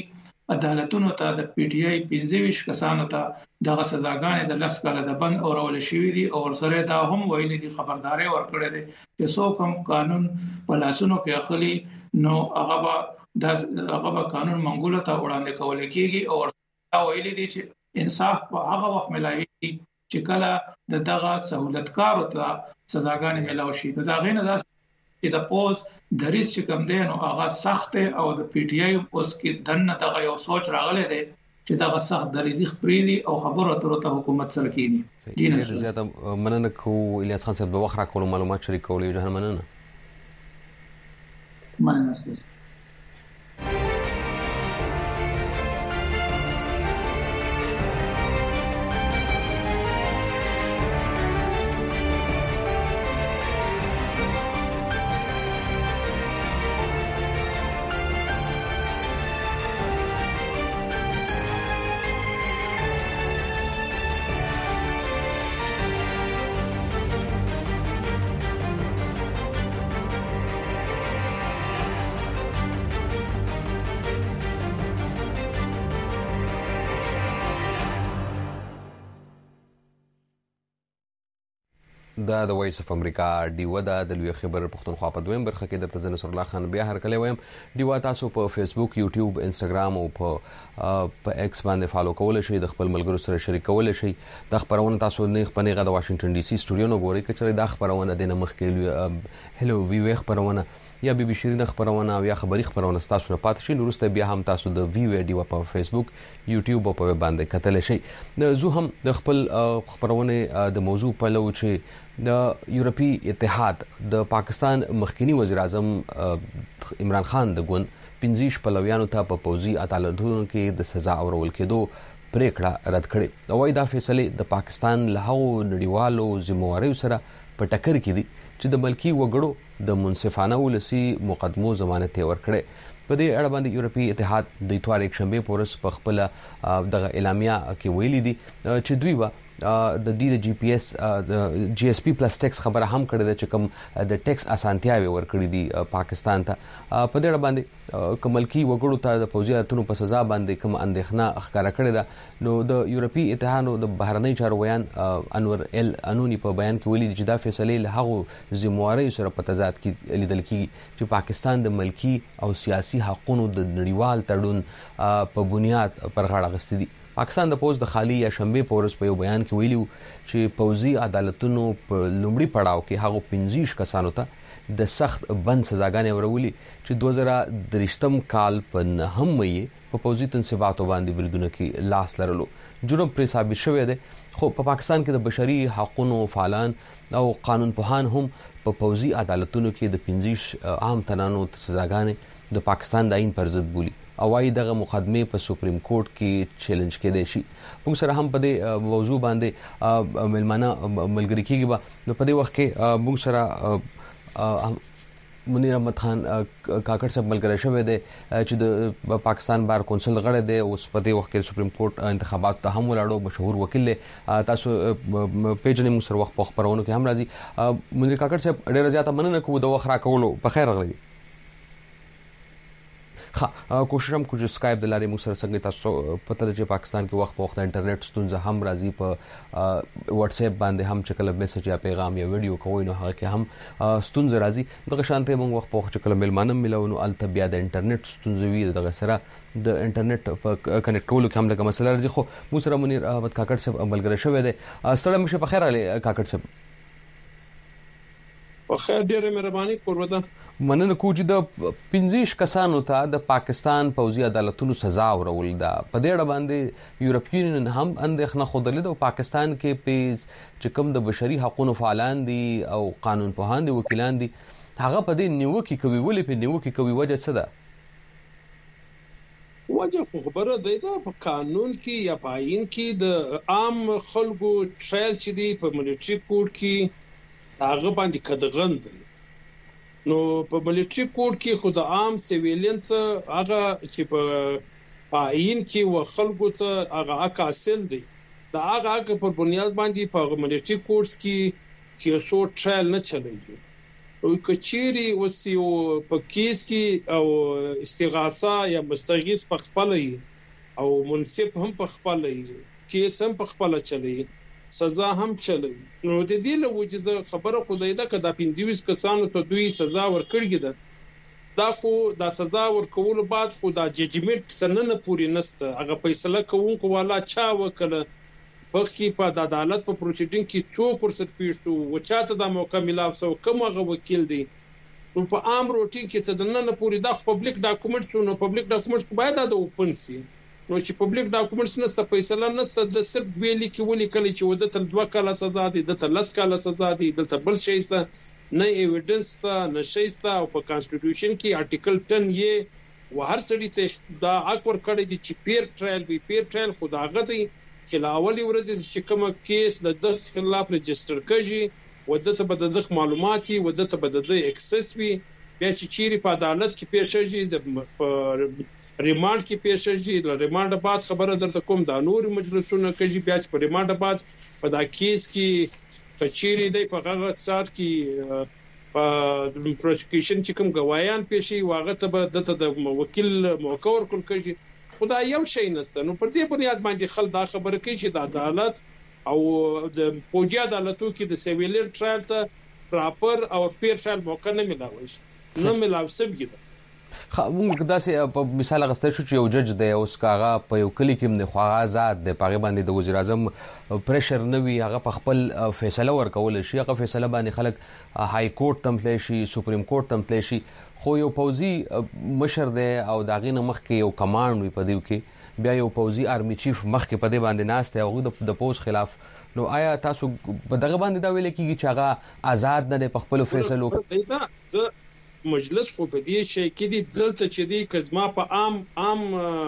عدالتونو ته د پی ټ آی پنځه ویشت کسانو ته دغه سزاګانې د لس کاله د بند اورول شوې دي او ورسره دا هم ویلي دي خبرداري ورکړې دي چې څوک هم قانون په لاسونو کې اخلي نو هغه به د هغه به قانون منګولو ته وړاندې کول کېږي او ورته ویلي دي چې انصاف په هغه وخت ملایي چې کله د دغه سہولتکارو ته سزاګانې ملاوي شي دا غینه دا چې د پوز دریس چې کوم دی نو هغه سخت او د پی ټ آی اوس کې دنه دغه یو سوچ راغلی دی چې دغه سخت دریزي خپريدي او خبرو اترو ته حکومت سره کېږي ډیر زیاته مننه کو الیاس خان صاحب د وخت راکولو معلومات شریکولو جهان مننه مننه دا د وایس اف امریکا ډیو دا د لوی خبر پښتونخوا په دویم برخه کې د نصر الله خان بیا هر کله وایم ډیو تاسو په فیسبوک یوټیوب انستګرام او په په ایکس باندې فالو کول شي د خپل ملګرو سره شریکول شي د خبرونه تاسو نه خپنه غو د واشنگټن ډي سي سټوډیو نو ګوري کچره د خبرونه د مخ کې هلو وی وی خبرونه یا بي بي شيرين خبرونه او یا خبري خبرونه تاسو نه پات شي نورسته بیا هم تاسو د وی ویډیو په فیسبوک یوټیوب او په باندې کتل شي زه هم د خپل خبرونه د موضوع په لور چې د یورپی اتحاد د پاکستان مخکنی وزیر اعظم عمران خان د ګوند پنځیش پلویانو ته په پوزي عدالتونو کې د سزا اورول کېدو پریکړه رد کړې او دا فیصله د پاکستان له هغو نړیوالو ذمہوارو سره په ټکر کې دي چې د ملکی وګړو د منصفانه ولسی مقدمو ضمانت ورکړي په دې اړه باندې یورپی اتحاد د اتوار یک شنبه پورس په خپل دغه اعلامیه کې ویلي دي چې دوی به د دې د جی پی ایس د جی ایس پی پلس ټیکس خبره هم کړې ده چې کوم د ټیکس اسانتیاوي ورکړي دي پاکستان ته په دې اړه باندې کوملکی وګړو ته د فوجي اتونو په سزا باندې کوم اندېښنه ښکارا کړې ده نو د یورپی اتحاد د بهرنی چارو ویان انور ال انونی په بیان کې ویلي چې دا فیصله له هغه ذمہواري سره په تضاد کې لیدل کیږي چې پاکستان د ملکی او سیاسي حقوقو د نړیوال تړون په بنیاد پر غاړه غستې دي پاکستان د پوز د خالی یا شنبه پورس په یو بیان کې ویلو چې پوزي عدالتونو په لومړي پړاو کې هغه پنځیش کسانو ته د سخت بند سزاګانې ورولي چې دوه زره درشتم کال په نهم مې په پوزي تنصیباتو باندې بریدونه کې لاس لرلو جرم پرې ثابت شوی دی خو په پاکستان کې د بشري حقوقو فعالان او قانون پوهان هم په پوزي عدالتونو کې د پنځیش عام تنانو سزاګانې د پاکستان د آئین پر ضد بولي او وايي دغه مقدمه په سپریم کورټ کې چیلنج کېدای شي موږ سره هم په دې موضوع باندې ملمانه ملګری کېږي به په دې وخت کې موږ سره منیر احمد خان کاکړ صاحب ملګری شوی دی چې د پاکستان بار کونسل غړی دی اوس په دې وخت کې سپریم کورټ انتخابات ته هم ولاړو مشهور وکیل تاسو پیجنې موږ سره وخت په خبرونو کې هم راځي منیر کاکړ صاحب ډېر زیاته مننه کوم د وخت راکولو په خیر راغلی ها کوشش هم کوم سکایپ د لارې موږ سره څنګه تاسو پته ده چې پاکستان کې وخت په وخت انټرنیټ ستونزه هم راځي په واتس اپ باندې هم چې کله میسج یا پیغام یا ویډیو کوی نو هغه کې هم ستونزه راځي دغه شانته موږ وخت په وخت چې کله ملمانه ملو الته بیا د انټرنیټ ستونزه وي دغه سره د انټرنیټ په کنیکټ کولو کې هم لږه مسله راځي خو موږ سره منیر احمد کاکړ صاحب ملګری شوی دی ستړی مشه په خیر علي کاکړ صاحب په خیر ډیره مهرباني قربان مننه کوم چې د پنځیش کسانو ته د پاکستان پوځي عدالتونو سزا ورول ده په دې اړه باندې یورپی یونین هم اندېښنه خوده ده او پاکستان کې په چې کوم د بشري حقوقو فعالان دي او قانون پوهان دي وکیلان دي هغه په دې نیوکه کوي ولې په نیوکه کوي وجه څه ده وجه خبره ده په قانون کې یا په آئین کې د عام خلکو ټرایل چې دی په ملټری کورټ کې هغه باندې کدغند نو په ملټری کورټ کې خو د عام سیویلینت هغه چې په آئین کې و خلکو ته هغه حق حاصل دی دا هغه حق په بنیاد باندې په ملټری کورټ کې چې سو ټرایل نه چلایي او کچيري وسیو په کیس کې او استغاثه یا مستغیث په خپل او منصف هم په خپل کیس هم په خپل چلی سزا هم چلی نو د دې له وجې خبره خدای دا کدا پنځه کسانو ته دوی سزا ورکړي ده دا خو دا سزا ورکول بعد خو دا ججمنت سننه پوری نسته هغه فیصله کوونکو والا چا وکړه بخې په د عدالت په پروسیډینګ کې څوک ورسره پیښتو و چاته د موقع ملاو سو کوم هغه وکیل دی نو په عام روټین کې ته د نن پوری د پبلک ډاکومېنټس نو پبلک ډاکومېنټس باید د اوپن سي نو چې پبلک ډاکومېنټس نسته فیصله نسته د صرف ویلي کې ولي کلی چې وده تل دوه کاله سزا دي د تل لس کاله سزا دي د تل بل شي څه نه ایویډنس ته نه شي څه او په کانسټیټیوشن کې آرټیکل ټن یې و هر سړي ته دا اکور کړی دي چې پیر ټرایل وی پیر ټرایل خدا غدي چې لاولي ورځ چې کوم کیس د د خلاف ريجستره کړي ودته به د معلوماتي ودته به د اکسس وي بیا چې چیرې په عدالت کې پیښ شي د ریماند کې پیښ شي د ریماند بعد خبره درته کوم د نور مجلسونو کې بیا چې په ریماند بعد په دا کیس کې په چیرې د په هغه څار کې په پروسیکیوشن چې کوم گوايان پیښي واغه ته به د وکیل موقع ورکول کړي خدای یو شي نسته نو پر دې بنیاد باندې خل دا خبره کوي چې د عدالت او د فوجي عدالتو کې د سیویلین ټرایل ته پراپر او پیر ټرایل موقع نه ملاوي نه ملاوي سبګي خا موږ داسې په مثال غوښتل شو چې یو جج دی اوس کاغه په یو کلی کې نه خواغه آزاد دی پاره باندې د وزیر اعظم پریشر نه وي هغه په خپل فیصله ورکول شي هغه فیصله باندې خلک های کورټ تم تللی شي سپریم کورټ تم تللی شي خو یو پوزي مشر دی او داغې نه مخکې یو کمانډ وي په دیو کې بیا یو پوزي آرمي چیف مخکې په دې باندې ناست دی او د پوز خلاف نو آیا تاسو په دغه باندې دا ویل کېږي چې هغه آزاد نه دی په خپل فیصلو مجلس خو په دې شي کې دي دلته چې دي کزما په عام عام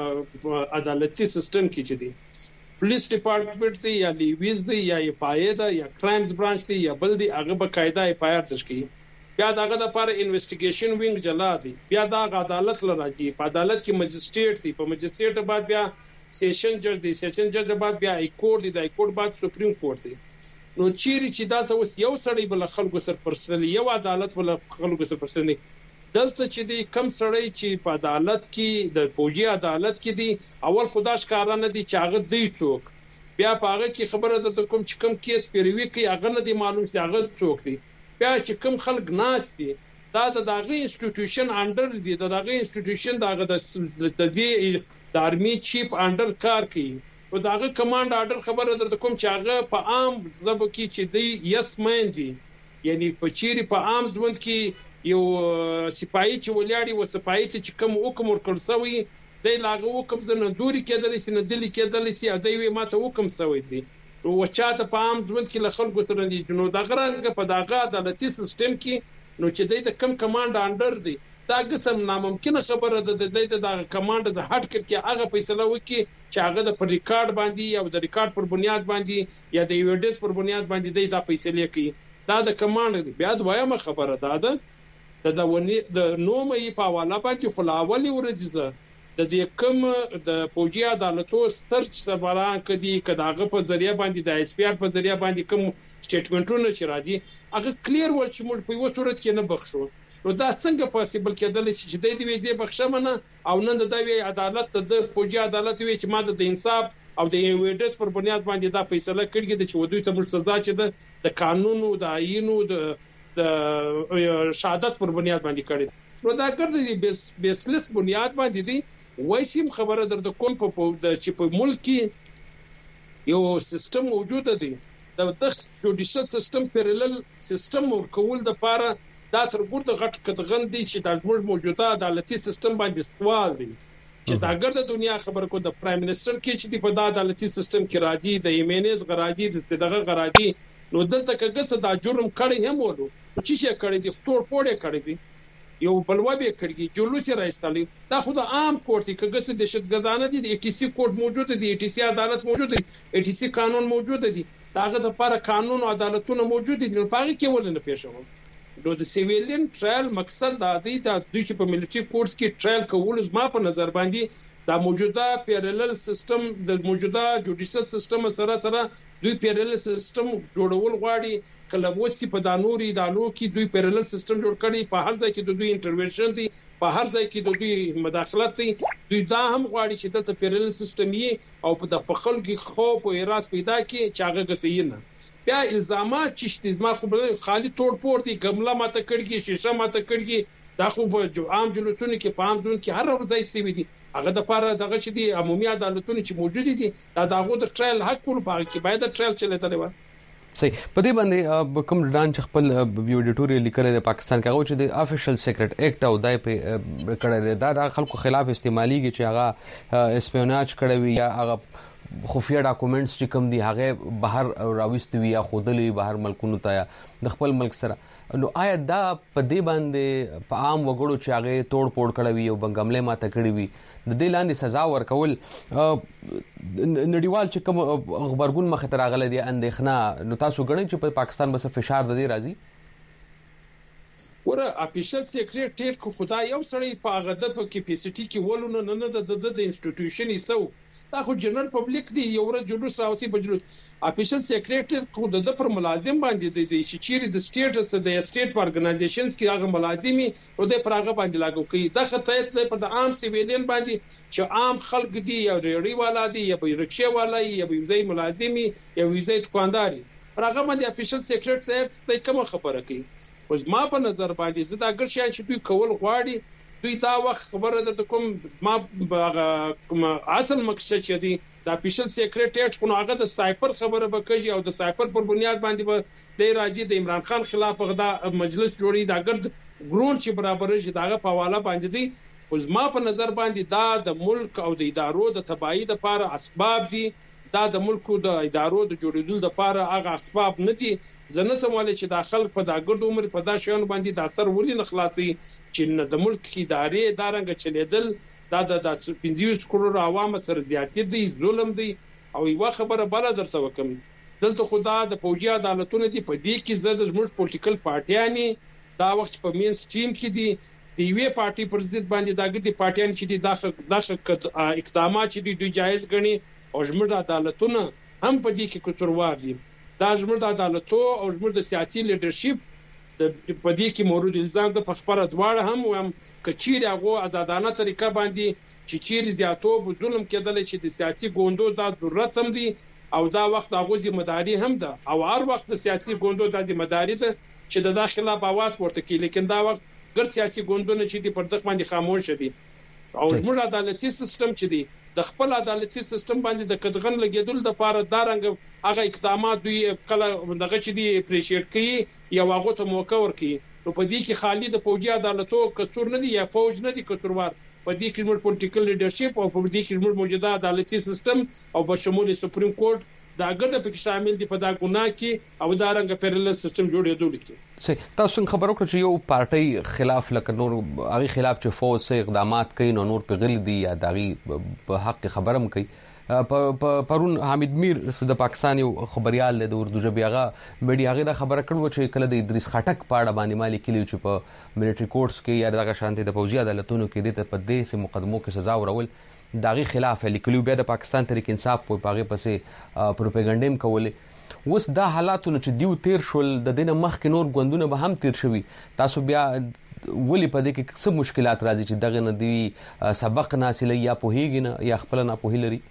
عدالتي سیستم کې چې دي پولیس ډپارټمنټ دی یا لیویز دی یا ایفایدا یا کرایمز برانچ دی یا بل دی هغه به قاعده ایفایر درش کوي بیا داغه د پر انویسټیګیشن وینګ جلا دی بیا دا عدالت لراځي په عدالت کې مجسټریټ دی په مجسټریټ بعد بیا سیشن جج دی سیشن جج بعد بیا های کورټ دی د های کورټ بعد سپریم کورټ دی نو چیرې چې دا ته اوس یو سړی بل خلکو سر پرسنل یو عدالت بل خلکو سر پرسنل دلته چې دی کم سړی چې په عدالت کې د فوجي عدالت کې دی اول خداش کار نه دی چې هغه دی څوک بیا په هغه کې خبره درته کوم چې کم کیس پیروي کوي هغه نه دی معلوم چې هغه څوک دی بیا چې کم خلک ناس دي دا د دغه انسټیټیوشن انډر دی د دغه انسټیټیوشن دغه د دې د آرمي چیف انډر کار کوي او داغه کمانډ آرډر خبره درته کوم چې هغه په عام ځب کې چې دی یس مین دی یعنی په چیرې په عام ژوند کې یو سپایي چې ولاړی و سپایي چې کوم حکم ورکړ سوی دی لاغه حکم زنه دوری کېدل سي نه دلی کېدل سي ادي وي ماته حکم سوی دی او چاته په عام ژوند کې له خلکو سره دي نو دغه رنګ په دغه عدالتي سیستم کې نو چې دی د کم کمانډ انډر دی دا قسم ناممکنه خبره ده د دې د کمانډ د هټ کې هغه فیصله وکي چې هغه د پر ریکارډ باندې او د ریکارډ پر بنیاد باندې یا د ایویډنس پر بنیاد باندې دی دا فیصله کوي دا د کمانډ بیا د وایم خبره ده د د ونی د نومې په حواله باندې خلاولي ورځي د دې کوم د فوجي عدالتو سرچ سربران کدي کداغه په ذریعہ باندې د اس پی ار په ذریعہ باندې کوم سټیټمنټونه چې راځي هغه کلیر ول چې موږ په یو صورت کې نه بخښو نو دا څنګه پاسیبل کېدل چې د دې دې بخښمنه او نن د دوی عدالت د فوجي عدالت وی چې ماده د انصاف او د ایویډنس پر بنیاد باندې دا فیصله کړي چې ودوی ته موږ سزا چې د قانون او د آئین او د شهادت پر بنیاد باندې کړي نو دا ګرځي دي بیس بیسلس بنیاد باندې دي وایسیم خبره درته کوم په چې په ملک کې یو سیستم موجود دی د جوډیشل سیستم پیرالل سیستم ورکول د لپاره دا تر ګورته غټ کتغن دي چې د زموږ موجوده عدالتي سیستم باندې سوال دی چې دا ګر د دنیا خبر کو د پرایم منسٹر کې چې په د عدالتي سیستم کې راځي د ایمنز غراځي د دغه غراځي نو دلته کګه دا جرم کړي هم ورو چې څه کړي دي ستور پوره کړي دي یو بلوا به کړي جلوس راځتالي دا خو د عام کورټ کې کګه د دهشتګردانه دي د ای ټي سی کورټ موجود دي ای ټي سی عدالت موجود دي ای ټي سی قانون موجود دي داغه لپاره قانون او عدالتونه موجود دي نو پاره کې ولنه پېښو نو د سیویلین ټرایل مقصد دا دی چې په ملټری کورټس کې ټرایل کول زما په نظر باندې دا موجوده پیرالل سیستم د موجوده جوډیشل سیستم سره سره دوی پیرالل سیستم جوړول غواړي کله وسی په دانوري دالو کې دوی پیرالل سیستم جوړ کړي په هر ځای کې د دوی انټرونشن دي په هر ځای کې د دوی مداخلت دي دوی دا هم غواړي چې د پیرالل سیستم یې او په د پخل کې خوف او اراده پیدا کړي چې هغه غسینه بیا الزامات چې استزما خو خالي توړ پورتي ګمله ماته کړي شیشه ماته کړي دا خو په عام جلوسونو کې په عام ځون کې هر ځای څه دي هغه د پاره دغه چې دي عمومي عدالتونه چې موجود دي دا دغه د ټرایل حق ول په کې باید د ټرایل چلته دی صحیح په دې باندې کوم ډان چې خپل یو ایډیټوریال لیکل د پاکستان کاغو چې د افیشل سیکریټ ایکټ او دای په کړه دا د خلکو خلاف استعماليږي چې هغه اسپیوناج کړوي یا هغه خفیه ډاکومېنټس چې کوم دي هغه بهر راوستوي یا خودلې بهر ملکونو ته د خپل ملک سره نو آیا دا په دې باندې په عام وګړو چې هغه توړ پوړ کړوي او بنګملې ماته کړی وي د دې لاندې سزا ورکول نړیوال چې کوم خبرګون مخ ته راغلي دي اندېښنه نو تاسو ګڼئ چې په پاکستان بس فشار د دې راځي ور افیشل سیکریټریټ کو خدای یو سړی په هغه د کیپاسټی کې ولونه نه نه د د انسټیټیوشن یې سو دا خو جنرال پبلک دی یو ورځ جلوس راوتی بجلو افیشل سیکریټریټ کو د پر ملازم باندې دی چې چیرې د سټیټ د سټیټ اورګنایزیشنز کې هغه ملازمي او د پراغه باندې لاګو کوي دا خطر په د عام سیویلین باندې چې عام خلک دي یا ریړی والا دي یا رکشه والا یا ویزای ملازمي یا ویزای دکانداري پراغه باندې افیشل سیکریټریټ ته کوم خبره کوي اوس ما په نظر باندې زه دا ګر شي چې دوی کول غواړي دوی دا وخت خبره درته کوم ما کوم اصل مقصد چې دی د افیشل سیکریټریټ کو هغه د سایپر خبره وکړي او د سایپر پر بنیاد باندې به د راځي د عمران خان خلاف غدا مجلس جوړي دا ګرد ګرون چې برابر شي داغه په حواله باندې دی اوس ما په نظر باندې دا د ملک او د ادارو د تباہی لپاره اسباب دي دا د ملکو د ادارو د جوړېدل لپاره هغه اسباب نه دي زنه سمواله چې داخل په داګرد عمر په دا شون باندې د اثر ولې نه خلاصي چې د ملک ادارې دارنګ چلیدل دا د پنځه کروڑ عوام سره زیاتې دي ظلم دي او یو خبره بل درته وکم دلته خدا د فوجي عدالتونو دي په دې کې زده زموږ پولیټیکل پارټیانی دا وخت په مین سټریم کې دي د یوې پارټي پر ضد باندې داګردي پارټیان چې دي داخل داخل اقدامات چې دوی جایز ګڼي او زموږ عدالتونه هم په دې کې قصوروار دي دا زموږ عدالتو او زموږ د سیاسي لیډرشپ د په دې کې مورد الزام د پخپره دواړه هم هم کچیر هغه آزادانه طریقه باندې چې چیر زیاتو په ظلم کېدل چې د سیاسي ګوندو د ضرورت هم دي او دا وخت هغه ځمداري هم ده او هر وخت د سیاسي ګوندو د ځمداري ده چې د داخله باواز ورته کې لیکن دا وخت ګر سیاسي ګوندونه چې د پردخ باندې خاموش دي او زموږ عدالتي سیستم چې دی د خپل عدالتي سیستم باندې د کډغن لګیدل د پاره دارنګ هغه اقدامات دوی کله دغه چې دی اپریشیټ کوي یا هغه ته موقع ورکړي نو په دې کې خالي د فوجي عدالتو قصور نه دی یا فوج نه دی قصوروار په دې کې موږ پولیټیکل لیډرشپ او په دې کې موږ موجوده عدالتي سیستم او په شمول سپریم کورټ دا ګرد په شامل دي په دا ګناه کې او دا رنګ پیرلل سیستم جوړېدل کې صحیح تاسو خبرو کړئ چې یو پارټي خلاف لکه نور هغه خلاف چې فوج سه اقدامات کوي نو نور په غل دي یا دغه په حق خبرم کوي په پرون حامد میر د پاکستان یو خبريال د اردو ژبه هغه میډیا هغه خبره کړو چې کله د ادریس خټک پاړه باندې مالي کلی چې په ملټری کورټس کې یا دغه شانتي د فوجي عدالتونو کې د په دې سه مقدمو کې سزا ورول داغي خلاف لیکلو بیا د پاکستان تحریک انصاف په پاغه پسې پروپاګاندا کولې وس دا حالاتونه چې دیو تیر شول د دینه مخ کې نور غوندونه به هم تیر شوي تاسو بیا ولې په دې کې څه مشکلات راځي چې دغه نه دی سبق ناسي یا پوهیږي نه یا خپل نه پوهی لري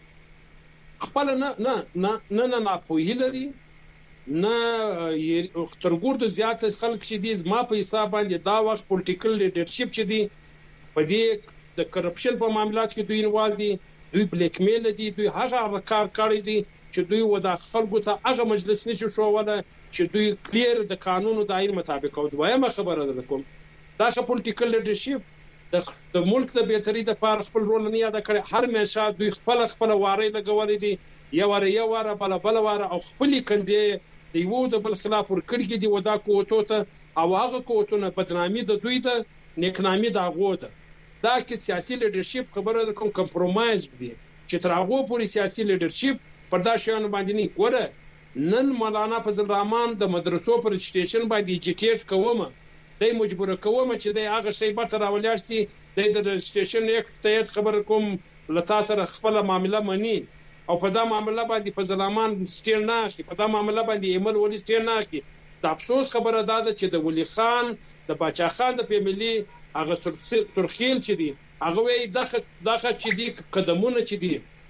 خپل نه نه نه نه نه پوهی لري نه ترګور د زیات خلک چې دي ما په حساب باندې دا وخت پولیټیکل لیډرشپ چې دي په دې د کرپشن په معاملات کې دوی انوال دي دوی بلیک میل دي دوی هغه کار کوي دي چې دوی ودا خلکو ته هغه مجلس نشو شوواله چې دوی کلیر د قانونو دایر مطابق او دویمه خبره ده کوم دا ش پولیټیکل لیډرشپ د ملک د بهتري د پاره خپل رول نه یاد کړي هر مېشه دوی خپل خپل واره لګولې دي یو واره یو واره بل بل واره او خپل کندې دی وو د بل خلاف ورکړي دي ودا کوټو ته او هغه کوټونه بدنامي د دوی ته نیکنامي دا غوته دا کې سیاسي لیډرشپ خبره کوم کمپرومایز دي چې تر هغه پورې سیاسي لیډرشپ پر دا شیانو باندې نه ګوره نن مولانا فضل الرحمن د مدرسو پر سټیشن باندې ایجیټیټ کوم دای مجبور کوم چې د هغه شی برته راولاړ شي د رجسټریشن یک ته خبر کوم لتا سره خپل معاملې منی او په دا معاملې باندې په ځلامان سټیر نه شي په دا معاملې باندې ایمل ولې سټیر نه شي. د افسوس خبره ده چې د ولی خان د باچا خان د فیملی هغه سرخیل چې دی هغه وی دغه دغه چې دی قدمونه چې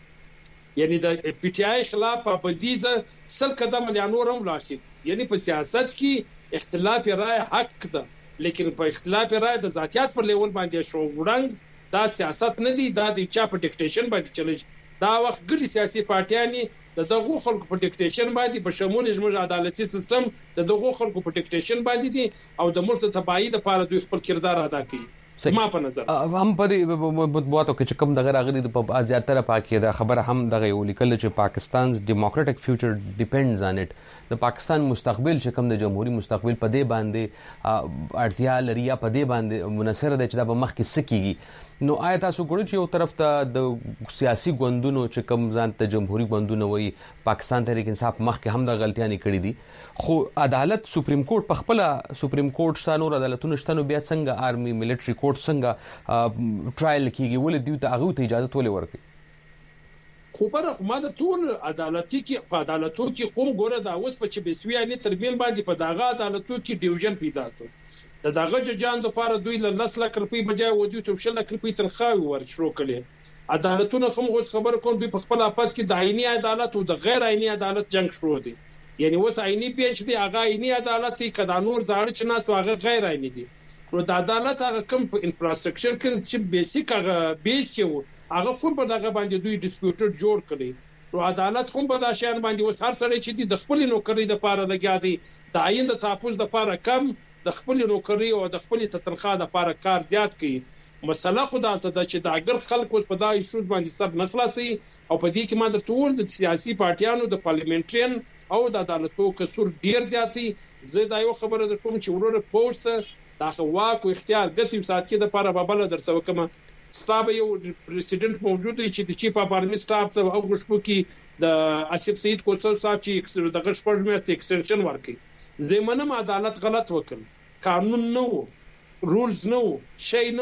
دی یعنی د پی ټی آی خلاف په بدیزه سل قدم یا نورم راشي. یعنی په سیاست کې اختلاف رائے حق ده لیکن په اختلاف رائے د ذاتیات پر لیول باندې شو وړاند دا سیاست نه دی دا د چا په ډیکټیشن باندې چلج دا وخت ګری سیاسي پارټیانی د دغه خلکو په ډیکټیشن باندې په شمول زموږ عدالتي سیستم د دغه خلکو په ډیکټیشن باندې دي او د ملک تباہی لپاره دوی خپل کردار ادا کوي. ما په نظر هم په مطبوعاتو کې چې کوم دغه راغلي په زیاتره پاکي دا خبره هم دغه یو لیکل چې پاکستان ډیموکراټک فیوچر ډیپندز آن اټ د پاکستان مستقبل چې کوم د جمهوریت مستقبل په دې باندې اړتیا لري یا په دې باندې منحصر ده چې دا به مخ کې سکیږي. نو آیا تاسو ګورئ چې یو طرف ته د سیاسي ګوندونو چې کوم ځان ته جمهوریت ګوندونه وایي پاکستان تحریک انصاف مخ کې هم د غلطیانې کړې دي خو عدالت سپریم کورټ په خپل سپریم کورټ شته نور عدالتونو شته نو بیا څنګه آرمي ملټري کورټ څنګه ټرایل کیږي ولې دوی ته هغه ته اجازه ولې ورکړي. خو پر خو ما د ټول عدالتي کې په عدالتو کې کوم ګوره دا اوس په چې بسوي نه ترمیم باندې په داغه عدالتو کې ډیوژن پیدا کړ د داغه ججان لپاره دوی له لس لک روپۍ بجای ودی ته شل لک روپۍ تنخواه ورشو کړي. عدالتونه هم اوس خبر کوم دوی په خپل اپاس کې د عیني عدالت او د غیر عیني عدالت جنگ شروع دي. یعنی اوس عیني پیچ دی هغه عیني عدالت کې قانون زاړه چې نه تو هغه غیر عیني دي. نو د عدالت هغه کوم انفراستراکچر کې چې بیسیک هغه بیچ یو هغه خو په دغه باندې دوی ډیسپیوټډ جوړ کړي. نو عدالت خو په داشان باندې اوس هر سړی چې د خپل نوکری د پاره لګیا دی د عین د تحفظ د پاره کم د خپل نوکری او د خپل تنخواه د پاره کار زیات کړي. مسله خدا ته چې د اگر خلکو په دای شود باندې سب نخلاصي او په دې کې ما د ټول د سیاسي پارټیانو د پارلیمنټرین او د عدالتو کسور ډیر زیاتی زه دا یو خبره در کوم چې ورور پوسټ دا خواک او اختیار غسیم سات کې د پاره بابل درڅو کوم ستاب یو پریزیدنت موجود دی چې د چیف اف آرمی سټاف ته او غشبو کې د اسف سید کوڅو صاحب چې د غشپړ میاشتې ایکسټنشن ورکړي. زمونږ عدالت غلط وکړ قانون نو رولز نو شی نو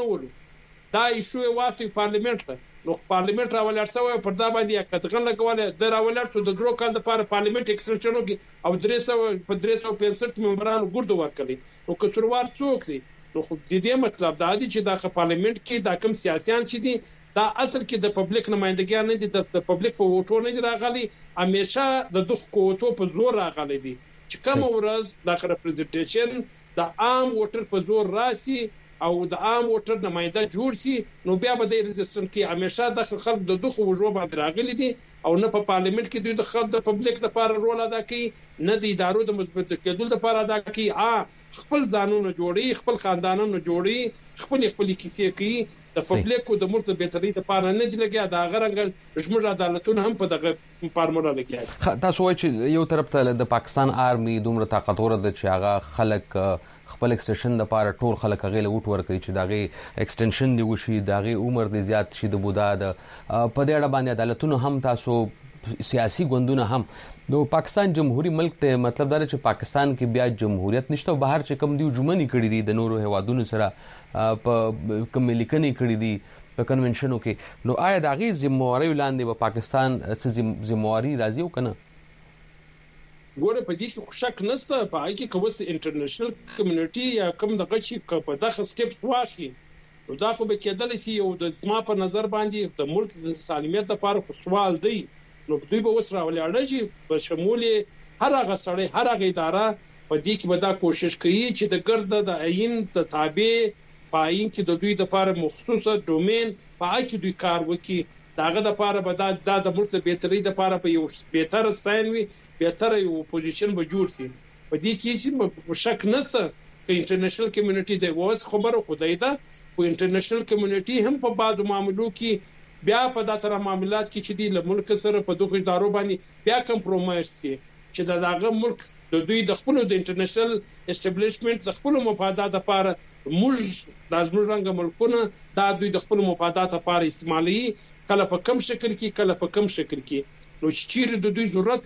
دا ایشو واسي پارلیمنت نو پارلیمنت راولر سوی پر دا باندې کتغن لګول د راولر ته د درو کال لپاره پارلیمنت ایکسټنشن وکړي او درې سو په درې سو پنځه ممبرانو ګردو ورکړي. نو کڅوروار څوک دی نو خو د دې مطلب دا دی چې د پارلیمنت کې د کوم سیاسيان چې دي دا اصل کې د پبلک نمائندګان نه دي د پبلک په ووټو نه دي راغلي همیشه د دغه کوټو په زور راغلي دي چې کوم ورځ د ریپرزنټیشن د عام ووټر په زور راسي او د عام ووټر نماینده جوړ شي نو بیا به د ریزستنس کې همیشه د خلک د دغه وجو باندې راغلي دي او نه په پارلیمنت کې دوی د خلک د پبلک لپاره رول ادا کوي نه د ادارو د مثبت کېدل لپاره ادا کوي ا خپل ځانونه جوړي خپل خاندانونه جوړي خپل خپل کیسې کوي د پبلک او د ملت بهتري لپاره نه دی لګیا دا غرنګ رجمر عدالتونه هم په دغه فارمولا لګیا. تاسو وایئ چې یو طرف ته د پاکستان آرمي دومره طاقتور ده چې هغه خلک خپل ایکسټنشن د پاره ټول خلک غیله وټ ور کوي چې داغه ایکسټنشن دی وشي داغه عمر دی زیات شي د بودا د په دې اړه باندې عدالتونه هم تاسو سیاسي ګوندونه هم د پاکستان جمهوریت ملک ته مطلب دا چې پاکستان کې بیا جمهوریت نشته او بهر چې کم دی جمعنی کړی دي د نورو هوادونو سره په کوم لیکنې کړی دي په کنونشنو کې. نو آیا داغه ذمہواری لاندې په پاکستان څه ذمہواری راځي او کنه؟ ګوره په دې کې شک نشته په هغه کې کوم انټرنیشنل کمیونټي یا کوم دغه چې په دغه سټیپ واخلي نو دا خو به کېدل شي او د زما په نظر باندې د ملک د سالمیت لپاره سوال دی. نو دوی به وسره ولړږي په شمول هر هغه سړی هر هغه اداره په دې کې به دا کوشش کوي چې د ګرد د عین د تابع پاین کې د دوی د لپاره مخصوصه ډومین په هغه کې دوی کار وکړي داغه د لپاره به دا د ملک بهتري د لپاره په یو بهتر ساين وي بهتر یو پوزیشن به جوړ شي. په دې کې چې شک نشته چې انټرنیشنل کمیونټي د واس خبره خدای ده او انټرنیشنل کمیونټي هم په بعضو معاملو کې بیا په داتره معاملات کې چې د ملک سره په دغه ادارو باندې بیا کمپرومایز شي چې د داغه ملک د دوی د خپل د انټرنیشنل اسټابلیشمنت د خپل مفادات لپاره موږ د ازموږ رنګ ملکونه دا دوی د خپل مفادات لپاره استعمالي کله په کم شکل کې کله په کم شکل کې نو چې د دوی ضرورت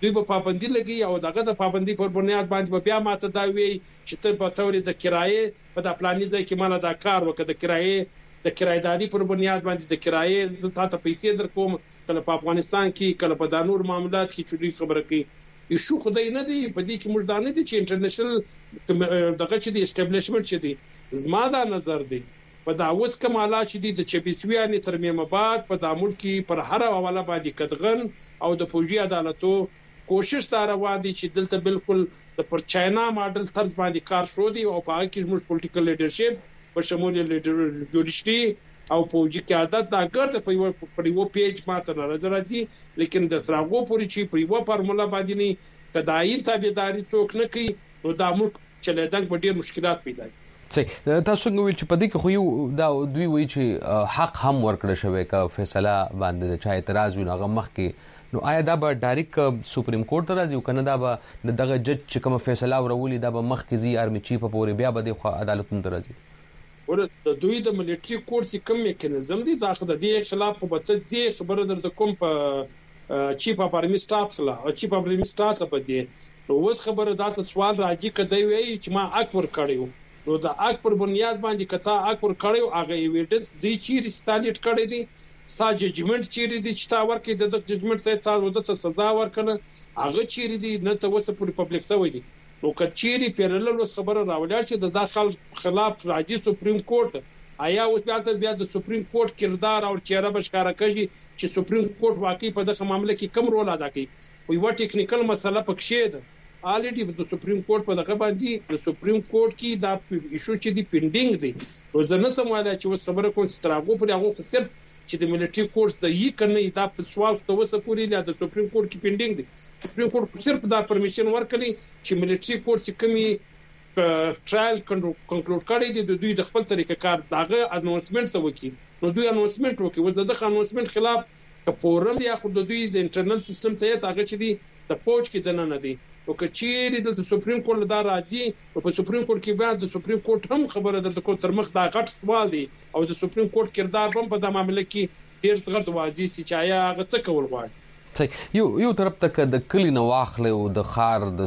دوی په پابندي لګي او دغه د پابندي پر بنیاد باندې بیا ماته دا وی چې ته په تور د کرایې په د پلاني ځای کې مال دا کار وکړه د کرایې د کرایداري پر بنیاد باندې د کرایې زه تاسو پیسې درکوم کله په افغانستان کې کله په دانور معاملات کې چوري خبره کوي ایشو خدای نه دی په دې کې موږ دا نه دي چې انټرنیشنل دغه چې د اسټابلیشمنت چې دی زما دا نظر دی په دا اوس کمالات چې دي د چبیسویانې تر میمباد په د ملک پر هر حواله باندې قدغن او د فوجي عدالتو کوشش دا روان دي چې دلته بالکل د پر چاینا ماډل طرز باندې کار شو دي او په هغه کې موږ پولیټیکل لیډرشپ په شمول جوډیشري او فوجي قیادت دا ګرځي په یو په یو پیج ماته راځي لیکن د تراغو پوری چې په یو فارمولا باندې نه کداین تابعداري څوک نه کوي نو دا ملک چلیدل په ډیر مشکلات پیدا کوي صحیح تاسو څنګه ویل چې په دې کې خو یو دا دوی وایي چې حق هم ورکړل شوی کا فیصله باندې چې اعتراض وي هغه مخ کې نو آیا دا به ډایرکټ سپریم کورټ ته راځي او کنه دا به دغه جج چې کوم فیصله ورولي دا به مخ کې زی آرمي چیف پورې بیا به د عدالتونو ته راځي ور د دوی د ملټری کورټ کوم میکانیزم دی ځکه د دې خلاف خو به څه خبره درته کوم په چیف اف آرمی سټاف خلا او چیف اف آرمی سټاف په دې نو اوس خبره داسه سوال راځي کدی وی چې ما اکبر کړیو نو د اکبر بنیاد باندې کتا اکبر کړیو هغه ایویډنس دی چې ستالیټ کړی دی ستا ججمنت چیرې دی چې تا ورکې د ججمنت سره تا ودته سزا ورکنه هغه چیرې دی نه ته وسه پر پبلک سوی دی نو کچيري پیرلل وس خبره راوړل چې د داخل خلاف راځي سپریم کورټ آیا اوس بیا ته بیا د سپریم کورټ کردار او چهره بشکاره کوي چې سپریم کورټ واقعي په دغه معاملې کې کم رول ادا کوي وي و ټیکنیکل مسله پکښې ده الریډي د سپریم کورټ په دغه باندې د سپریم کورټ کې دا ایشو چې دی پینډینګ دی نو زنه سمواله چې وس خبره کوم ستراغو پر هغه فسر چې د ملټری کورټ د یی کنه دا په سوال ته وسه پوری لا د سپریم کورټ کې پینډینګ دی سپریم کورټ صرف دا پرمیشن ورکړي چې ملټری کورټ چې کمی ټرایل کنکلود کړي دي د دوی د خپل طریقې کار داغه اناونسمنت ته وکي نو دوی اناونسمنت وکي و دغه اناونسمنت خلاف کپورم یا خو د دوی د انټرنل سیستم ته هغه چې دی د پوج کې دنه نه دی او کچيري د سپریم کورټ دا راځي او په سپریم کورټ کې بعد د سپریم کورټ هم خبره درته کو تر مخ دا غټ سوال دی او د سپریم کورټ کردار هم په د معاملې کې ډیر څغړ واضح سي چې آیا هغه څه کول غواړي صحیح یو یو طرف ته د کلی نواخله او د خار د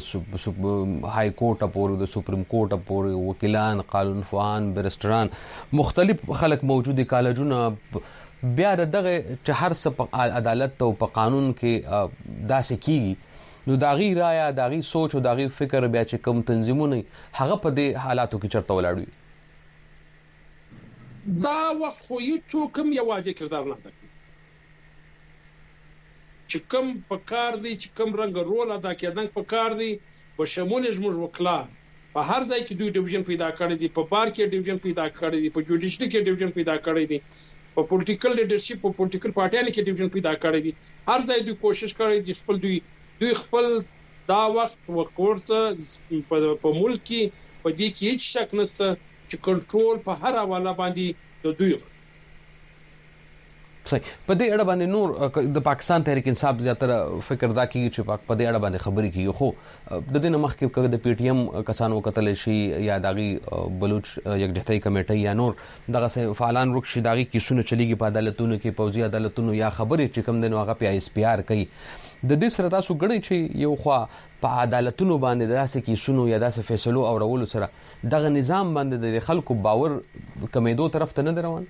های کورټ پورې د سپریم کورټ پورې وکیلان قانون فعال برستران مختلف خلک موجودي کالجونه بیا دغه چې هر څه عدالت او په قانون کې داسې کیږي نو داغي رایا داغي سوچ او داغي فکر بیا چې کوم تنظیمونه هغه په دې حالاتو کې چرته ولاړوي دا وخت خو یو څوکم یوازې کردار نه کوي چې کوم په کار دی چې کوم رنګ رول ادا کېدنګ په کار دی په شمول جمهور وکلا په هر ځای کې دوی ډیویژن پیدا کړی دی په بار کې ډیویژن پیدا کړی دی په جوډیشري کې ډیویژن پیدا کړی دی په پولیټیکل لیډرشپ په پولیټیکل پارټیانو کې ډیویژن پیدا کړی دی هر ځای دوی کوشش کړی دی خپل دوی دوی خپل دا وخت وکورته په ملک کې په دې کې هیڅ شک نشته چې کنټرول په هر حواله باندې د دوی صحیح په دې اړه باندې نور د پاکستان تحریک انصاف زیاتره فکر دا کوي چې پاک په دې اړه باندې خبرې کوي خو د دې مخ کې د پی ټی ایم کسانو قتل شي یا داغي بلوچ یکجهتۍ کمیټه یا نور دغه فعالان رخصي داغي کیسونه چلیږي په عدالتونو کې پوځي عدالتونو یا خبرې چې کوم دنو هغه پی ایس پی آر کوي د دې سره تاسو غړي چې یو خوا په عدالتونو باندې داسې کیسونو یا داسې فیصلو او رولو سره دغه نظام باندې د خلکو باور کمیدو طرف ته نه روان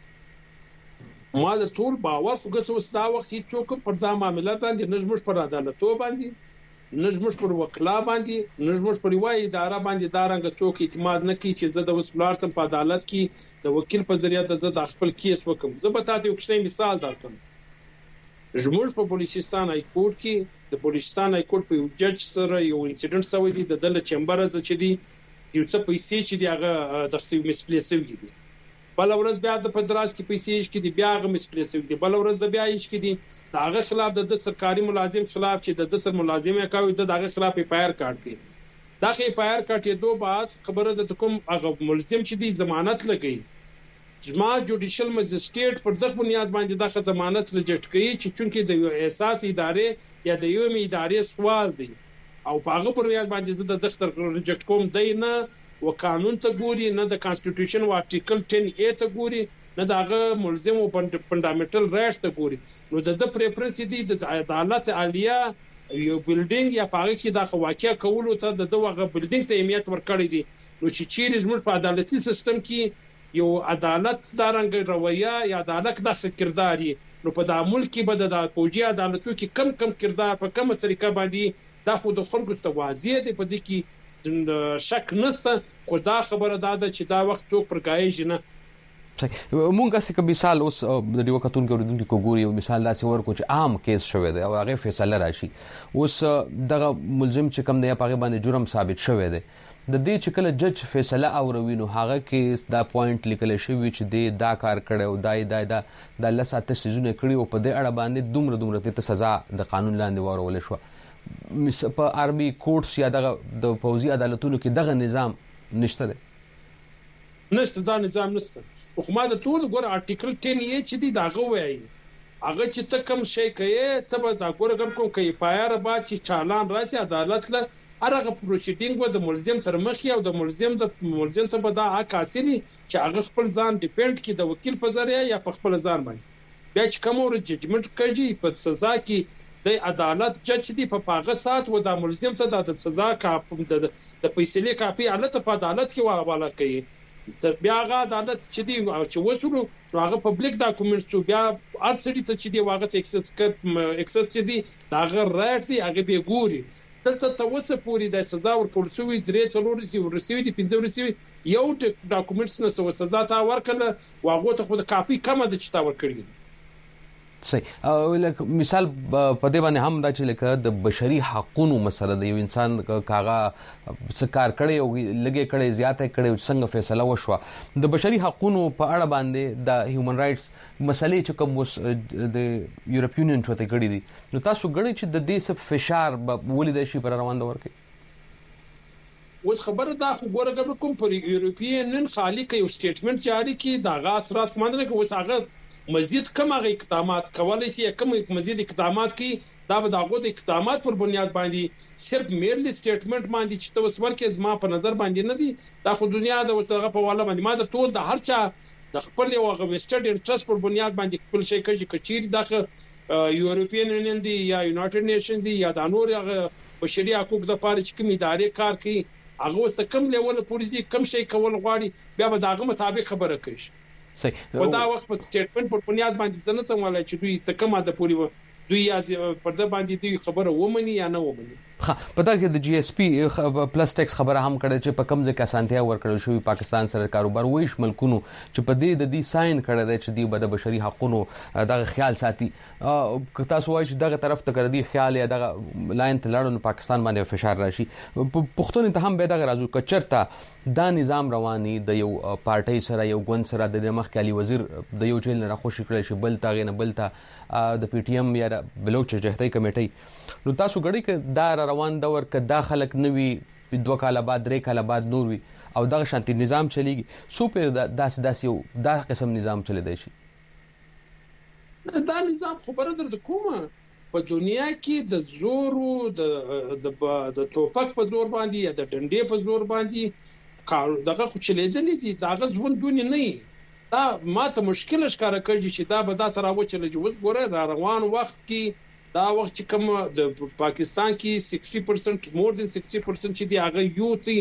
ما د ټول باور وګسو ستا وخت چې پر دا معاملات باندې نجمش پر عدالتو باندې نجمش پر وکلا باندې نجمش پر وای اداره باندې دارنګ څوک اعتماد نه کوي چې زه د وسپلارتم په عدالت کې د وکیل په ذریعہ زه د خپل کیس وکم زه به تاسو یو کښې مثال درکړم زموږ په بلوچستان های کورټ کې د بلوچستان های کورټ په یو جج سره یو انسیډنټ شوی دی د دل چمبر از چې دی یو څه پیسې چې دی هغه د څه مسپلیسو دي بل ورځ بیا د پدراس کې پیسې چې دی بیا هغه مسپلیسو دي بل ورځ د بیا یې کې دی هغه خلاف د سرکاري ملازم خلاف چې د سر ملازمه کوي د هغه خلاف پایر کارت کې دا خې پایر کارت دوه بعد خبره د کوم هغه ملزم چې دی ضمانت لګي جما جوډیشل مجسټریټ پر دغه بنیاد باندې د ضمانت ريجکټ کوي چې چونکه د یو احساس ادارې یا د یو می ادارې سوال دی او په هغه پر بنیاد باندې د دفتر ريجکټ کوم دی نه و قانون ته ګوري نه د کانسټیټیوشن او آرټیکل ټن اے ته ګوري نه دغه ملزم او فندامنټل رائټس ته ګوري نو د پریفرنس دي د عدالت عالیه یو بلډینګ یا پاره کې د واقعیا کولو ته د دغه بلډینګ ته اهمیت ورکړی دی نو چې چیرې زموږ په عدالتي سیستم کې یو عدالت دارنګ رویه یا عدالت د کرداري نو په د ملک کې به د فوجي عدالتو کې کم کم کردار په کومه طریقه باندې دا خو د خلکو ته واضح دی په دې کې شک نشته خو دا خبره ده چې دا وخت څوک پرګایږي نه مونږه څه مثال اوس د دیو کتون کې اوریدونکو کو ګوري یو مثال داسې ورکو چې عام کیس شوی دی او هغه فیصله راشي اوس دغه ملزم چې کم دی په هغه باندې جرم ثابت شوی دی د دې چې کله جج فیصله اوروي نو هغه کې دا پوینټ لیکل شوی چې دی دا کار کړو دای دای دا د لساته سيزونه کړی او په دې اړه باندې دومره دومره ته سزا د قانون لاندې ورول شو په آرمي کورټس یا د فوجي عدالتونو کې دغه نظام نشته دی نشته دا نظام نشته خو ما د ټول ګور آرټیکل ټن یې چې دی داغه وایي هغه چې ته کوم شي کوي ته به دا ګور ګر کوم کوي پایره با چې چالان راسي عدالت له هغه پروسیډینګ و د ملزم تر مخ او د ملزم د ملزم ته به دا حق حاصلي چې هغه خپل ځان ډیپند کی د وکیل په ذریعہ یا په خپل ځان باندې بیا چې کوم ور ججمنټ کوي په سزا کې د عدالت جج دی په پاغه سات و د ملزم ته د سزا کا د فیصله کاپی عدالت په عدالت کې والا کوي تر بیا غا عدالت چې دی چې وڅولو نو هغه پبلک ډاکومېنټس ته بیا ارڅټي ته چې دی واغه اکسس ک اکسس چې دی دا غیر رائټ دی هغه به ګوري دلته توسه پوری د سزا ورکول شوی درې څلور سی ورسوي دي پنځه ورسوي یو ډاکومېنټس نه سو سزا تا ورکړه واغه ته خو د کاپی کم د چتا ورکړي صحیح او لکه مثال په دې باندې هم دا چې لکه د بشري حقوقو مسله د یو انسان کاغه سکار کړي او لګي کړي زیاته کړي څنګه فیصله وشوه د بشري حقوقو په اړه باندې د هیومن رائټس مسلې چې کوم وس د یورپ یونین چوته کړي دي نو تاسو غړي چې د دې څخه فشار ولید شي پر روان دور کې اوس خبره دا خو ګورګر کوم پر یورپین خالق یو سټیټمنټ جاری کی دا غا اثرات کومندنه کې اوس هغه مزید کوم هغه اقدامات کولای شي کوم مزید اقدامات کی دا به دغه د اقدامات پر بنیاد باندې صرف میرلی سټیټمنټ باندې چې تاسو ورکه زما په نظر باندې نه دي دا خو دنیا د وترغه په والا باندې ما د ټول د هر چا د خپل یو غوښتل انټرست پر بنیاد باندې خپل شي کوي کچیر دغه یورپین یونین دی یا یونایټډ نیشنز دی یا د نور هغه بشري حقوق د پاره چې کوم ادارې کار کوي هغه څه کم لیول پولیسي کم شي کول غواړي بیا به داغه مطابق خبره کوي صحیح په دا وخت په سټیټمنټ پر بنیاد باندې څنګه څنګه چې دوی ته کومه د پولی دوی یا پر ځ باندې دوی خبره ومني یا نه ومني ها پتا کې د جی اس پی پلس ټیکس خبره هم کړه چې په کم ځای کې اسانتیا ورکړل شوی پاکستان سره کاروبار وایش ملکونو چې په دې د دې ساين کړه دی چې دی به د بشري حقوقو دغه خیال ساتي تاسو وایي چې دغه طرف ته کړ دی خیال یا دغه لاین ته لاړو پاکستان باندې فشار راشي پښتون ته هم به دغه راځو کچرته دا نظام رواني د یو پارټي سره یو ګوند سره د مخ کالي وزیر د یو جیل نه خوشی کړی شي بل تاغه نه بل تا د پی ټی ایم یا بلوچ جهتي کمیټي نو تاسو غړي ک دا روان دور ک داخلك نوي دوه کاله بعد درې کاله بعد نور وي او دغه شانتي نظام چلیږي سو پر داس داس یو دا قسم نظام چلی دی شي دا نظام خبره در کومه په دنیا کې د زورو د د توپک په زور باندې یا د ډنډې په زور باندې دغه خو چلیدلې دي دغه ځوند دونی نه دا ماته مشکل ښکارا کوي چې دا به دا تر اوچل چې وس ګوره را روان وخت کې دا وخت چې کوم د پاکستان کې شصت پرسنټ مور دین شصت پرسنټ چې دی هغه یوتي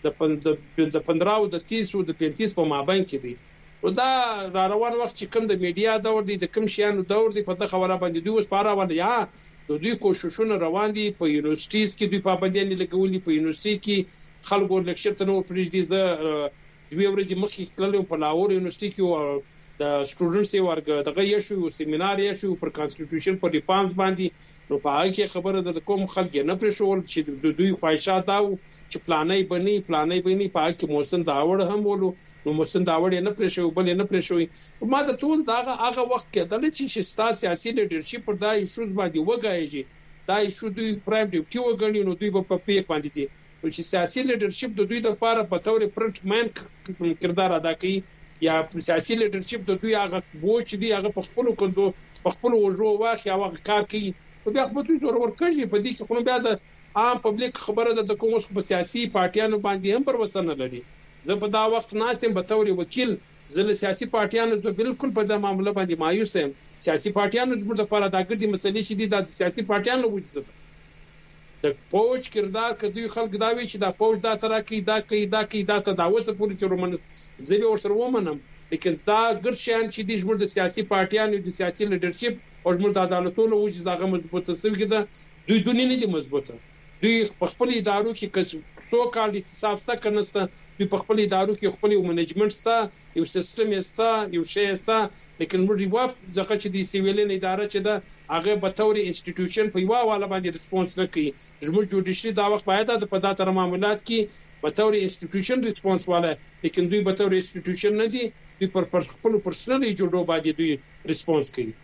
د د پندرہ او د تیس او د پنځه په مابین کې دی او دا را روان وخت چې کوم د میډیا دور دی د کوم شیانو دور دی په دغه خبره باندې دوی اوس پاره ول یا د دوی کوششونه روان دي په یونیورسيټیز کې دوی پابندۍ لګولې په یونیورسيټي کې خلکو لیکچر ته نو فرج دي ز دوی ورځې مخکې تللو په لاهور یونیورسيټي کې د سټوډنټس یې ورګ دغه یې شو سیمینار یې شو پر کانسټیټیوشن پر ډیفنس باندې نو په هغه کې خبره د کوم خلک نه پرېښول چې د دوی خواهشات او چې پلانې بني پلانې بني په هغه کې موسن داوړ هم ولو نو موسن داوړ نه پرېښو بل نه پرېښوي ما د ټول داغه هغه وخت کې د لچې شستا سیاسي لیډرشپ پر دای شو باندې وګایږي دای شو دوی پرایم ډیپټي وګڼي نو دوی په پیک باندې دي چې سیاسي لیډرشپ د دوی د لپاره په تور پرنټ مین کردار ادا کوي یا سیاسي لیډرشپ د دوی هغه بوج دی هغه په خپل کندو په خپل وژو واخ یا هغه کار کوي په بیا خپل دوی زور ورکړي په دې کې خو بیا د عام پبلک خبره ده کوم په سیاسي پارټیانو باندې هم پر وسنه لري زه په دا وخت ناستم به تور وکیل زله سیاسي پارټیانو ته بالکل په دا معاملې باندې مایوس یم سیاسي پارټیانو زموږ لپاره دا ګرځي مسلې چې دي د سیاسي پارټیانو وجود د پوج کردار کدی خلک دا وی چې دا پوج دا تر کی دا کی دا کی دا تداوت پورې چې رومن زبي ورسره ومنم لیکن دا ګرشان چې د جمهور د سیاسي پارټیانو د سیاسي لیدرشپ او جمهور د عدالتونو وجه زغه مضبوطه سوي ده دوی دونی نه دي مضبوطه دوی په خپل ادارو کې څو کال احتساب ستا کنسته دوی په خپل ادارو کې خپل منیجمنت ستا یو سیستم ستا یو شی ستا لیکن موږ یو ځکه چې د سیویلین اداره چې دا هغه به تور انسټیټیوشن په یو حواله باندې ریسپونس نه کوي زموږ جوډیشري دا وخت باید د په داتره معاملات کې به تور انسټیټیوشن ریسپونس واله لیکن دوی به تور انسټیټیوشن نه دي دوی پر خپل پرسنل جوړو باندې دوی ریسپونس کوي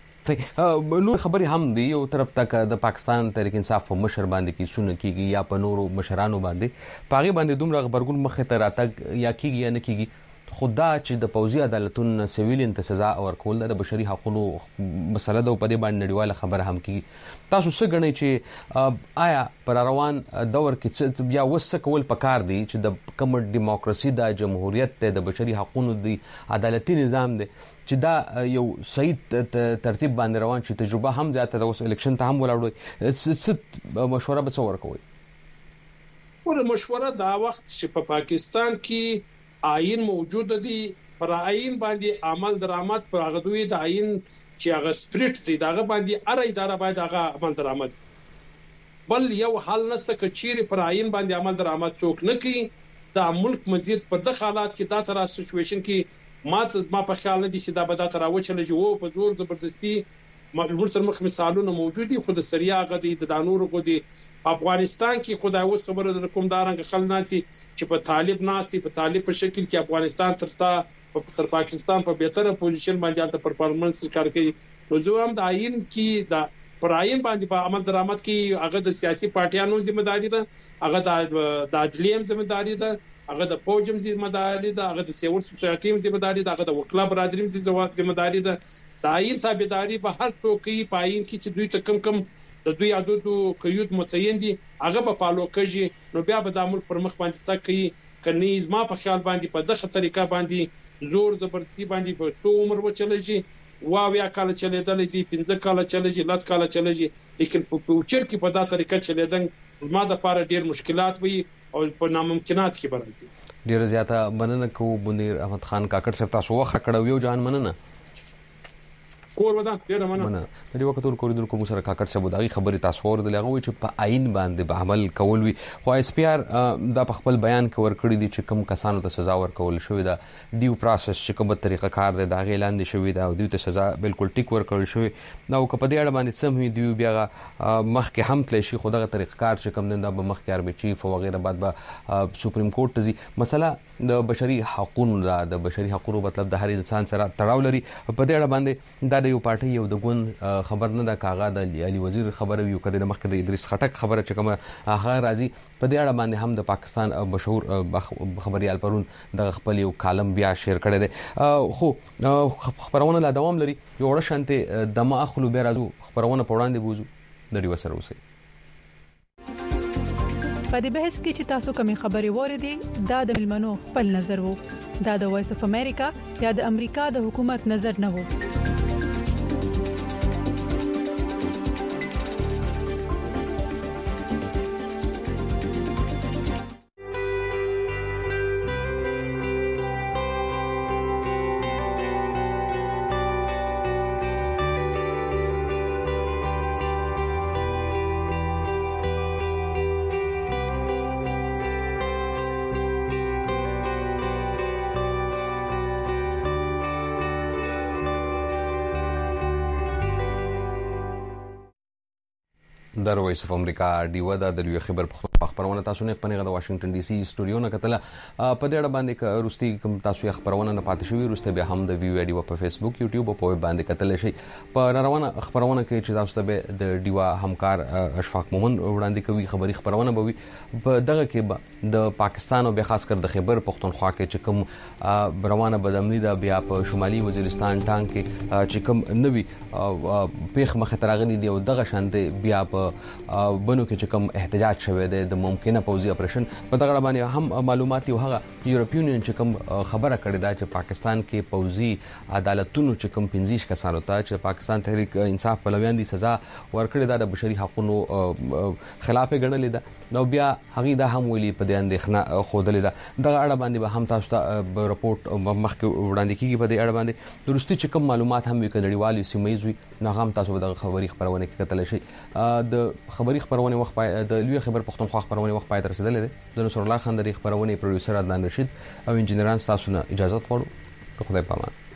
نور خبري هم دی یو طرف تک د پاکستان تحریک انصاف په مشر باندې کی سونه کیږي یا په نورو مشرانو باندې پاغي باندې دومره خبرګون مخه ته راتګ یا کیږي یا نه کیږي خدا چې د پوزي عدالتونو سیویلین ته سزا ورکول د بشري حقوقو مسله د په دې باندې نړیواله خبره هم کیږي تاسو څه غنئ چې آیا پر روان دور کې بیا وسه کول پکار دی چې د کوم دیموکراسي د جمهوریت د بشري حقوقو د عدالتي نظام دی چې دا یو صحیح ترتیب باندې روان شي تجربه هم زیاته د اوس الیکشن ته هم ولاړوي څه مشوره به څه ورکوي ور مشوره دا وخت چې په پاکستان کې آئین موجود دی پر آئین باندې عمل درآمد پر هغه دوی د آئین چې هغه سپریټ دی داغه باندې اره اداره باید هغه عمل درآمد بل یو حل نسته کچيري پر آئین باندې عمل درآمد څوک نه کوي دا ملک مزید پر د حالات کې دا تر سچويشن کې ما ما په خیال نه دي چې دا به دا تر اوچل جو په زور زبردستی مجبور تر مخ مثالونه موجود دي خود سریا غدي د دانور غو دي افغانستان کې خدای اوس خبره د کوم دارنګ خل ناسي چې په طالب ناسي په طالب په شکل کې افغانستان ترتا تر پاکستان په بهتره پوزیشن باندې د پرفارمنس کار کوي نو زه هم د آئین کې د پرایم باندې په عمل درآمد کې هغه د سیاسي پارټیانو ذمہداري ده هغه د عدلیه ذمہداري ده هغه د فوجم ذمہداري ده هغه د سیول سوسایټي ذمہداري ده هغه د وکلا برادری ذمہداري ده د آئین تابعداري به هر ټوکی پاین کې چې دوی ته کم کم د دوی عددو قیود متعین دي هغه په پالو کوي نو بیا به د عمل پر مخ باندې تا کوي کني زما په خیال باندې په دغه طریقه باندې زور زبردستی باندې په تو عمر وچلږي واویا کال چلیدل دي پنځه کال چلیږي لاس کال چلیږي لیکن په فیوچر کې په دا طریقه چلیدل زما د لپاره ډیر مشکلات وي او په ناممکنات کې برازي ډیر زیاته مننه کو بنیر احمد خان کاکړ صاحب تاسو وخت کړو یو جان مننه کور ودان ډیر مننه د دې وخت ټول کوریدونکو سره کاکړ صاحب دغه خبرې تاسو ورته لغوي چې په آئین باندې به عمل کول وي خو اس پی آر دا په خپل بیان کې ورکړی دي چې کوم کسانو ته سزا ورکول شوې ده ډیو پروسس چې کومه طریقه کار دی دا اعلان دي شوې ده او دوی ته سزا بالکل ټیک ورکول شوې نو په دې اړه باندې سم وي دی بیا مخکې هم تل شي خو دغه طریقه کار چې کوم نه د مخکې اربي چیف او غیره بعد به سپریم کورټ ته ځي مسله د بشري حقوقو دا د بشري حقوقو مطلب د هر انسان سره تړاو لري په دې اړه باندې دا یو پارټي یو د ګوند خبر نه د کاغذ د علي وزیر خبره یو کده مخکې د ادریس خټک خبره چې کومه هغه راځي په دې اړه باندې هم د پاکستان مشهور خبريال پرون د خپل یو کالم بیا شیر کړی دی خو خبرونه لا دوام لري یو ډول شانته دمه اخلو به راځو خبرونه پوراندې بوزو د ډیو سره اوسئ په دې بحث کې چې تاسو کومې خبرې وریدي دا د ملمنو خپل نظر وو دا د وایس اف امریکا یا د امریکا د حکومت نظر نه وو در وایس اف امریکا ډیو دا د لوی خبر خبرونه تاسو نه پنیغه د واشنگټن ډي سي سټوډیو نه کتله په دې اړه باندې روستي کوم تاسو خبرونه نه پاتې شوی روسته به هم د ویو ډیو په فیسبوک یوټیوب او په باندې کتل شي په روانه خبرونه کې چې تاسو ته د ډیوا همکار اشفاق مومن وړاندې کوي خبري خبرونه به وي په دغه کې د پاکستان او به خاص کر د خیبر پختونخوا کې چې کوم روانه بدامنی د بیا په شمالي وزیرستان ټانګ کې چې کوم نوي پیښ مخه ترغنی دی او دغه شانته بیا په بنو کې چې کوم احتجاج شوه د ممکنه پوځي اپریشن په دغه باندې هم معلومات یو هغه یورپی یونین چې کوم خبره کړې ده چې پاکستان کې پوځي عدالتونو چې کوم پنځه کسانو ته چې پاکستان تحریک انصاف پلویان دي سزا ورکړې ده د بشري حقوقو خلاف ګڼلې ده نو بیا هغه دا هم ویلي په دې اندېښنه خوده ده دغه اړه باندې به هم تاسو ته راپورټ مخکې وړاندې کیږي په دې اړه باندې درستي چې کوم معلومات هم وي کډړیوالي سیمایي وي نو هم تاسو به د خبري خبرونه کې کتل شي د خبري خبرونه وخت د لوی خبر پښتونخوا خبرونه وخت پای تر رسیدلې ده د نصر الله خان د خبرونه پروډوسر عدنان رشید او انجنیران تاسو نه اجازه غواړو خدای پامان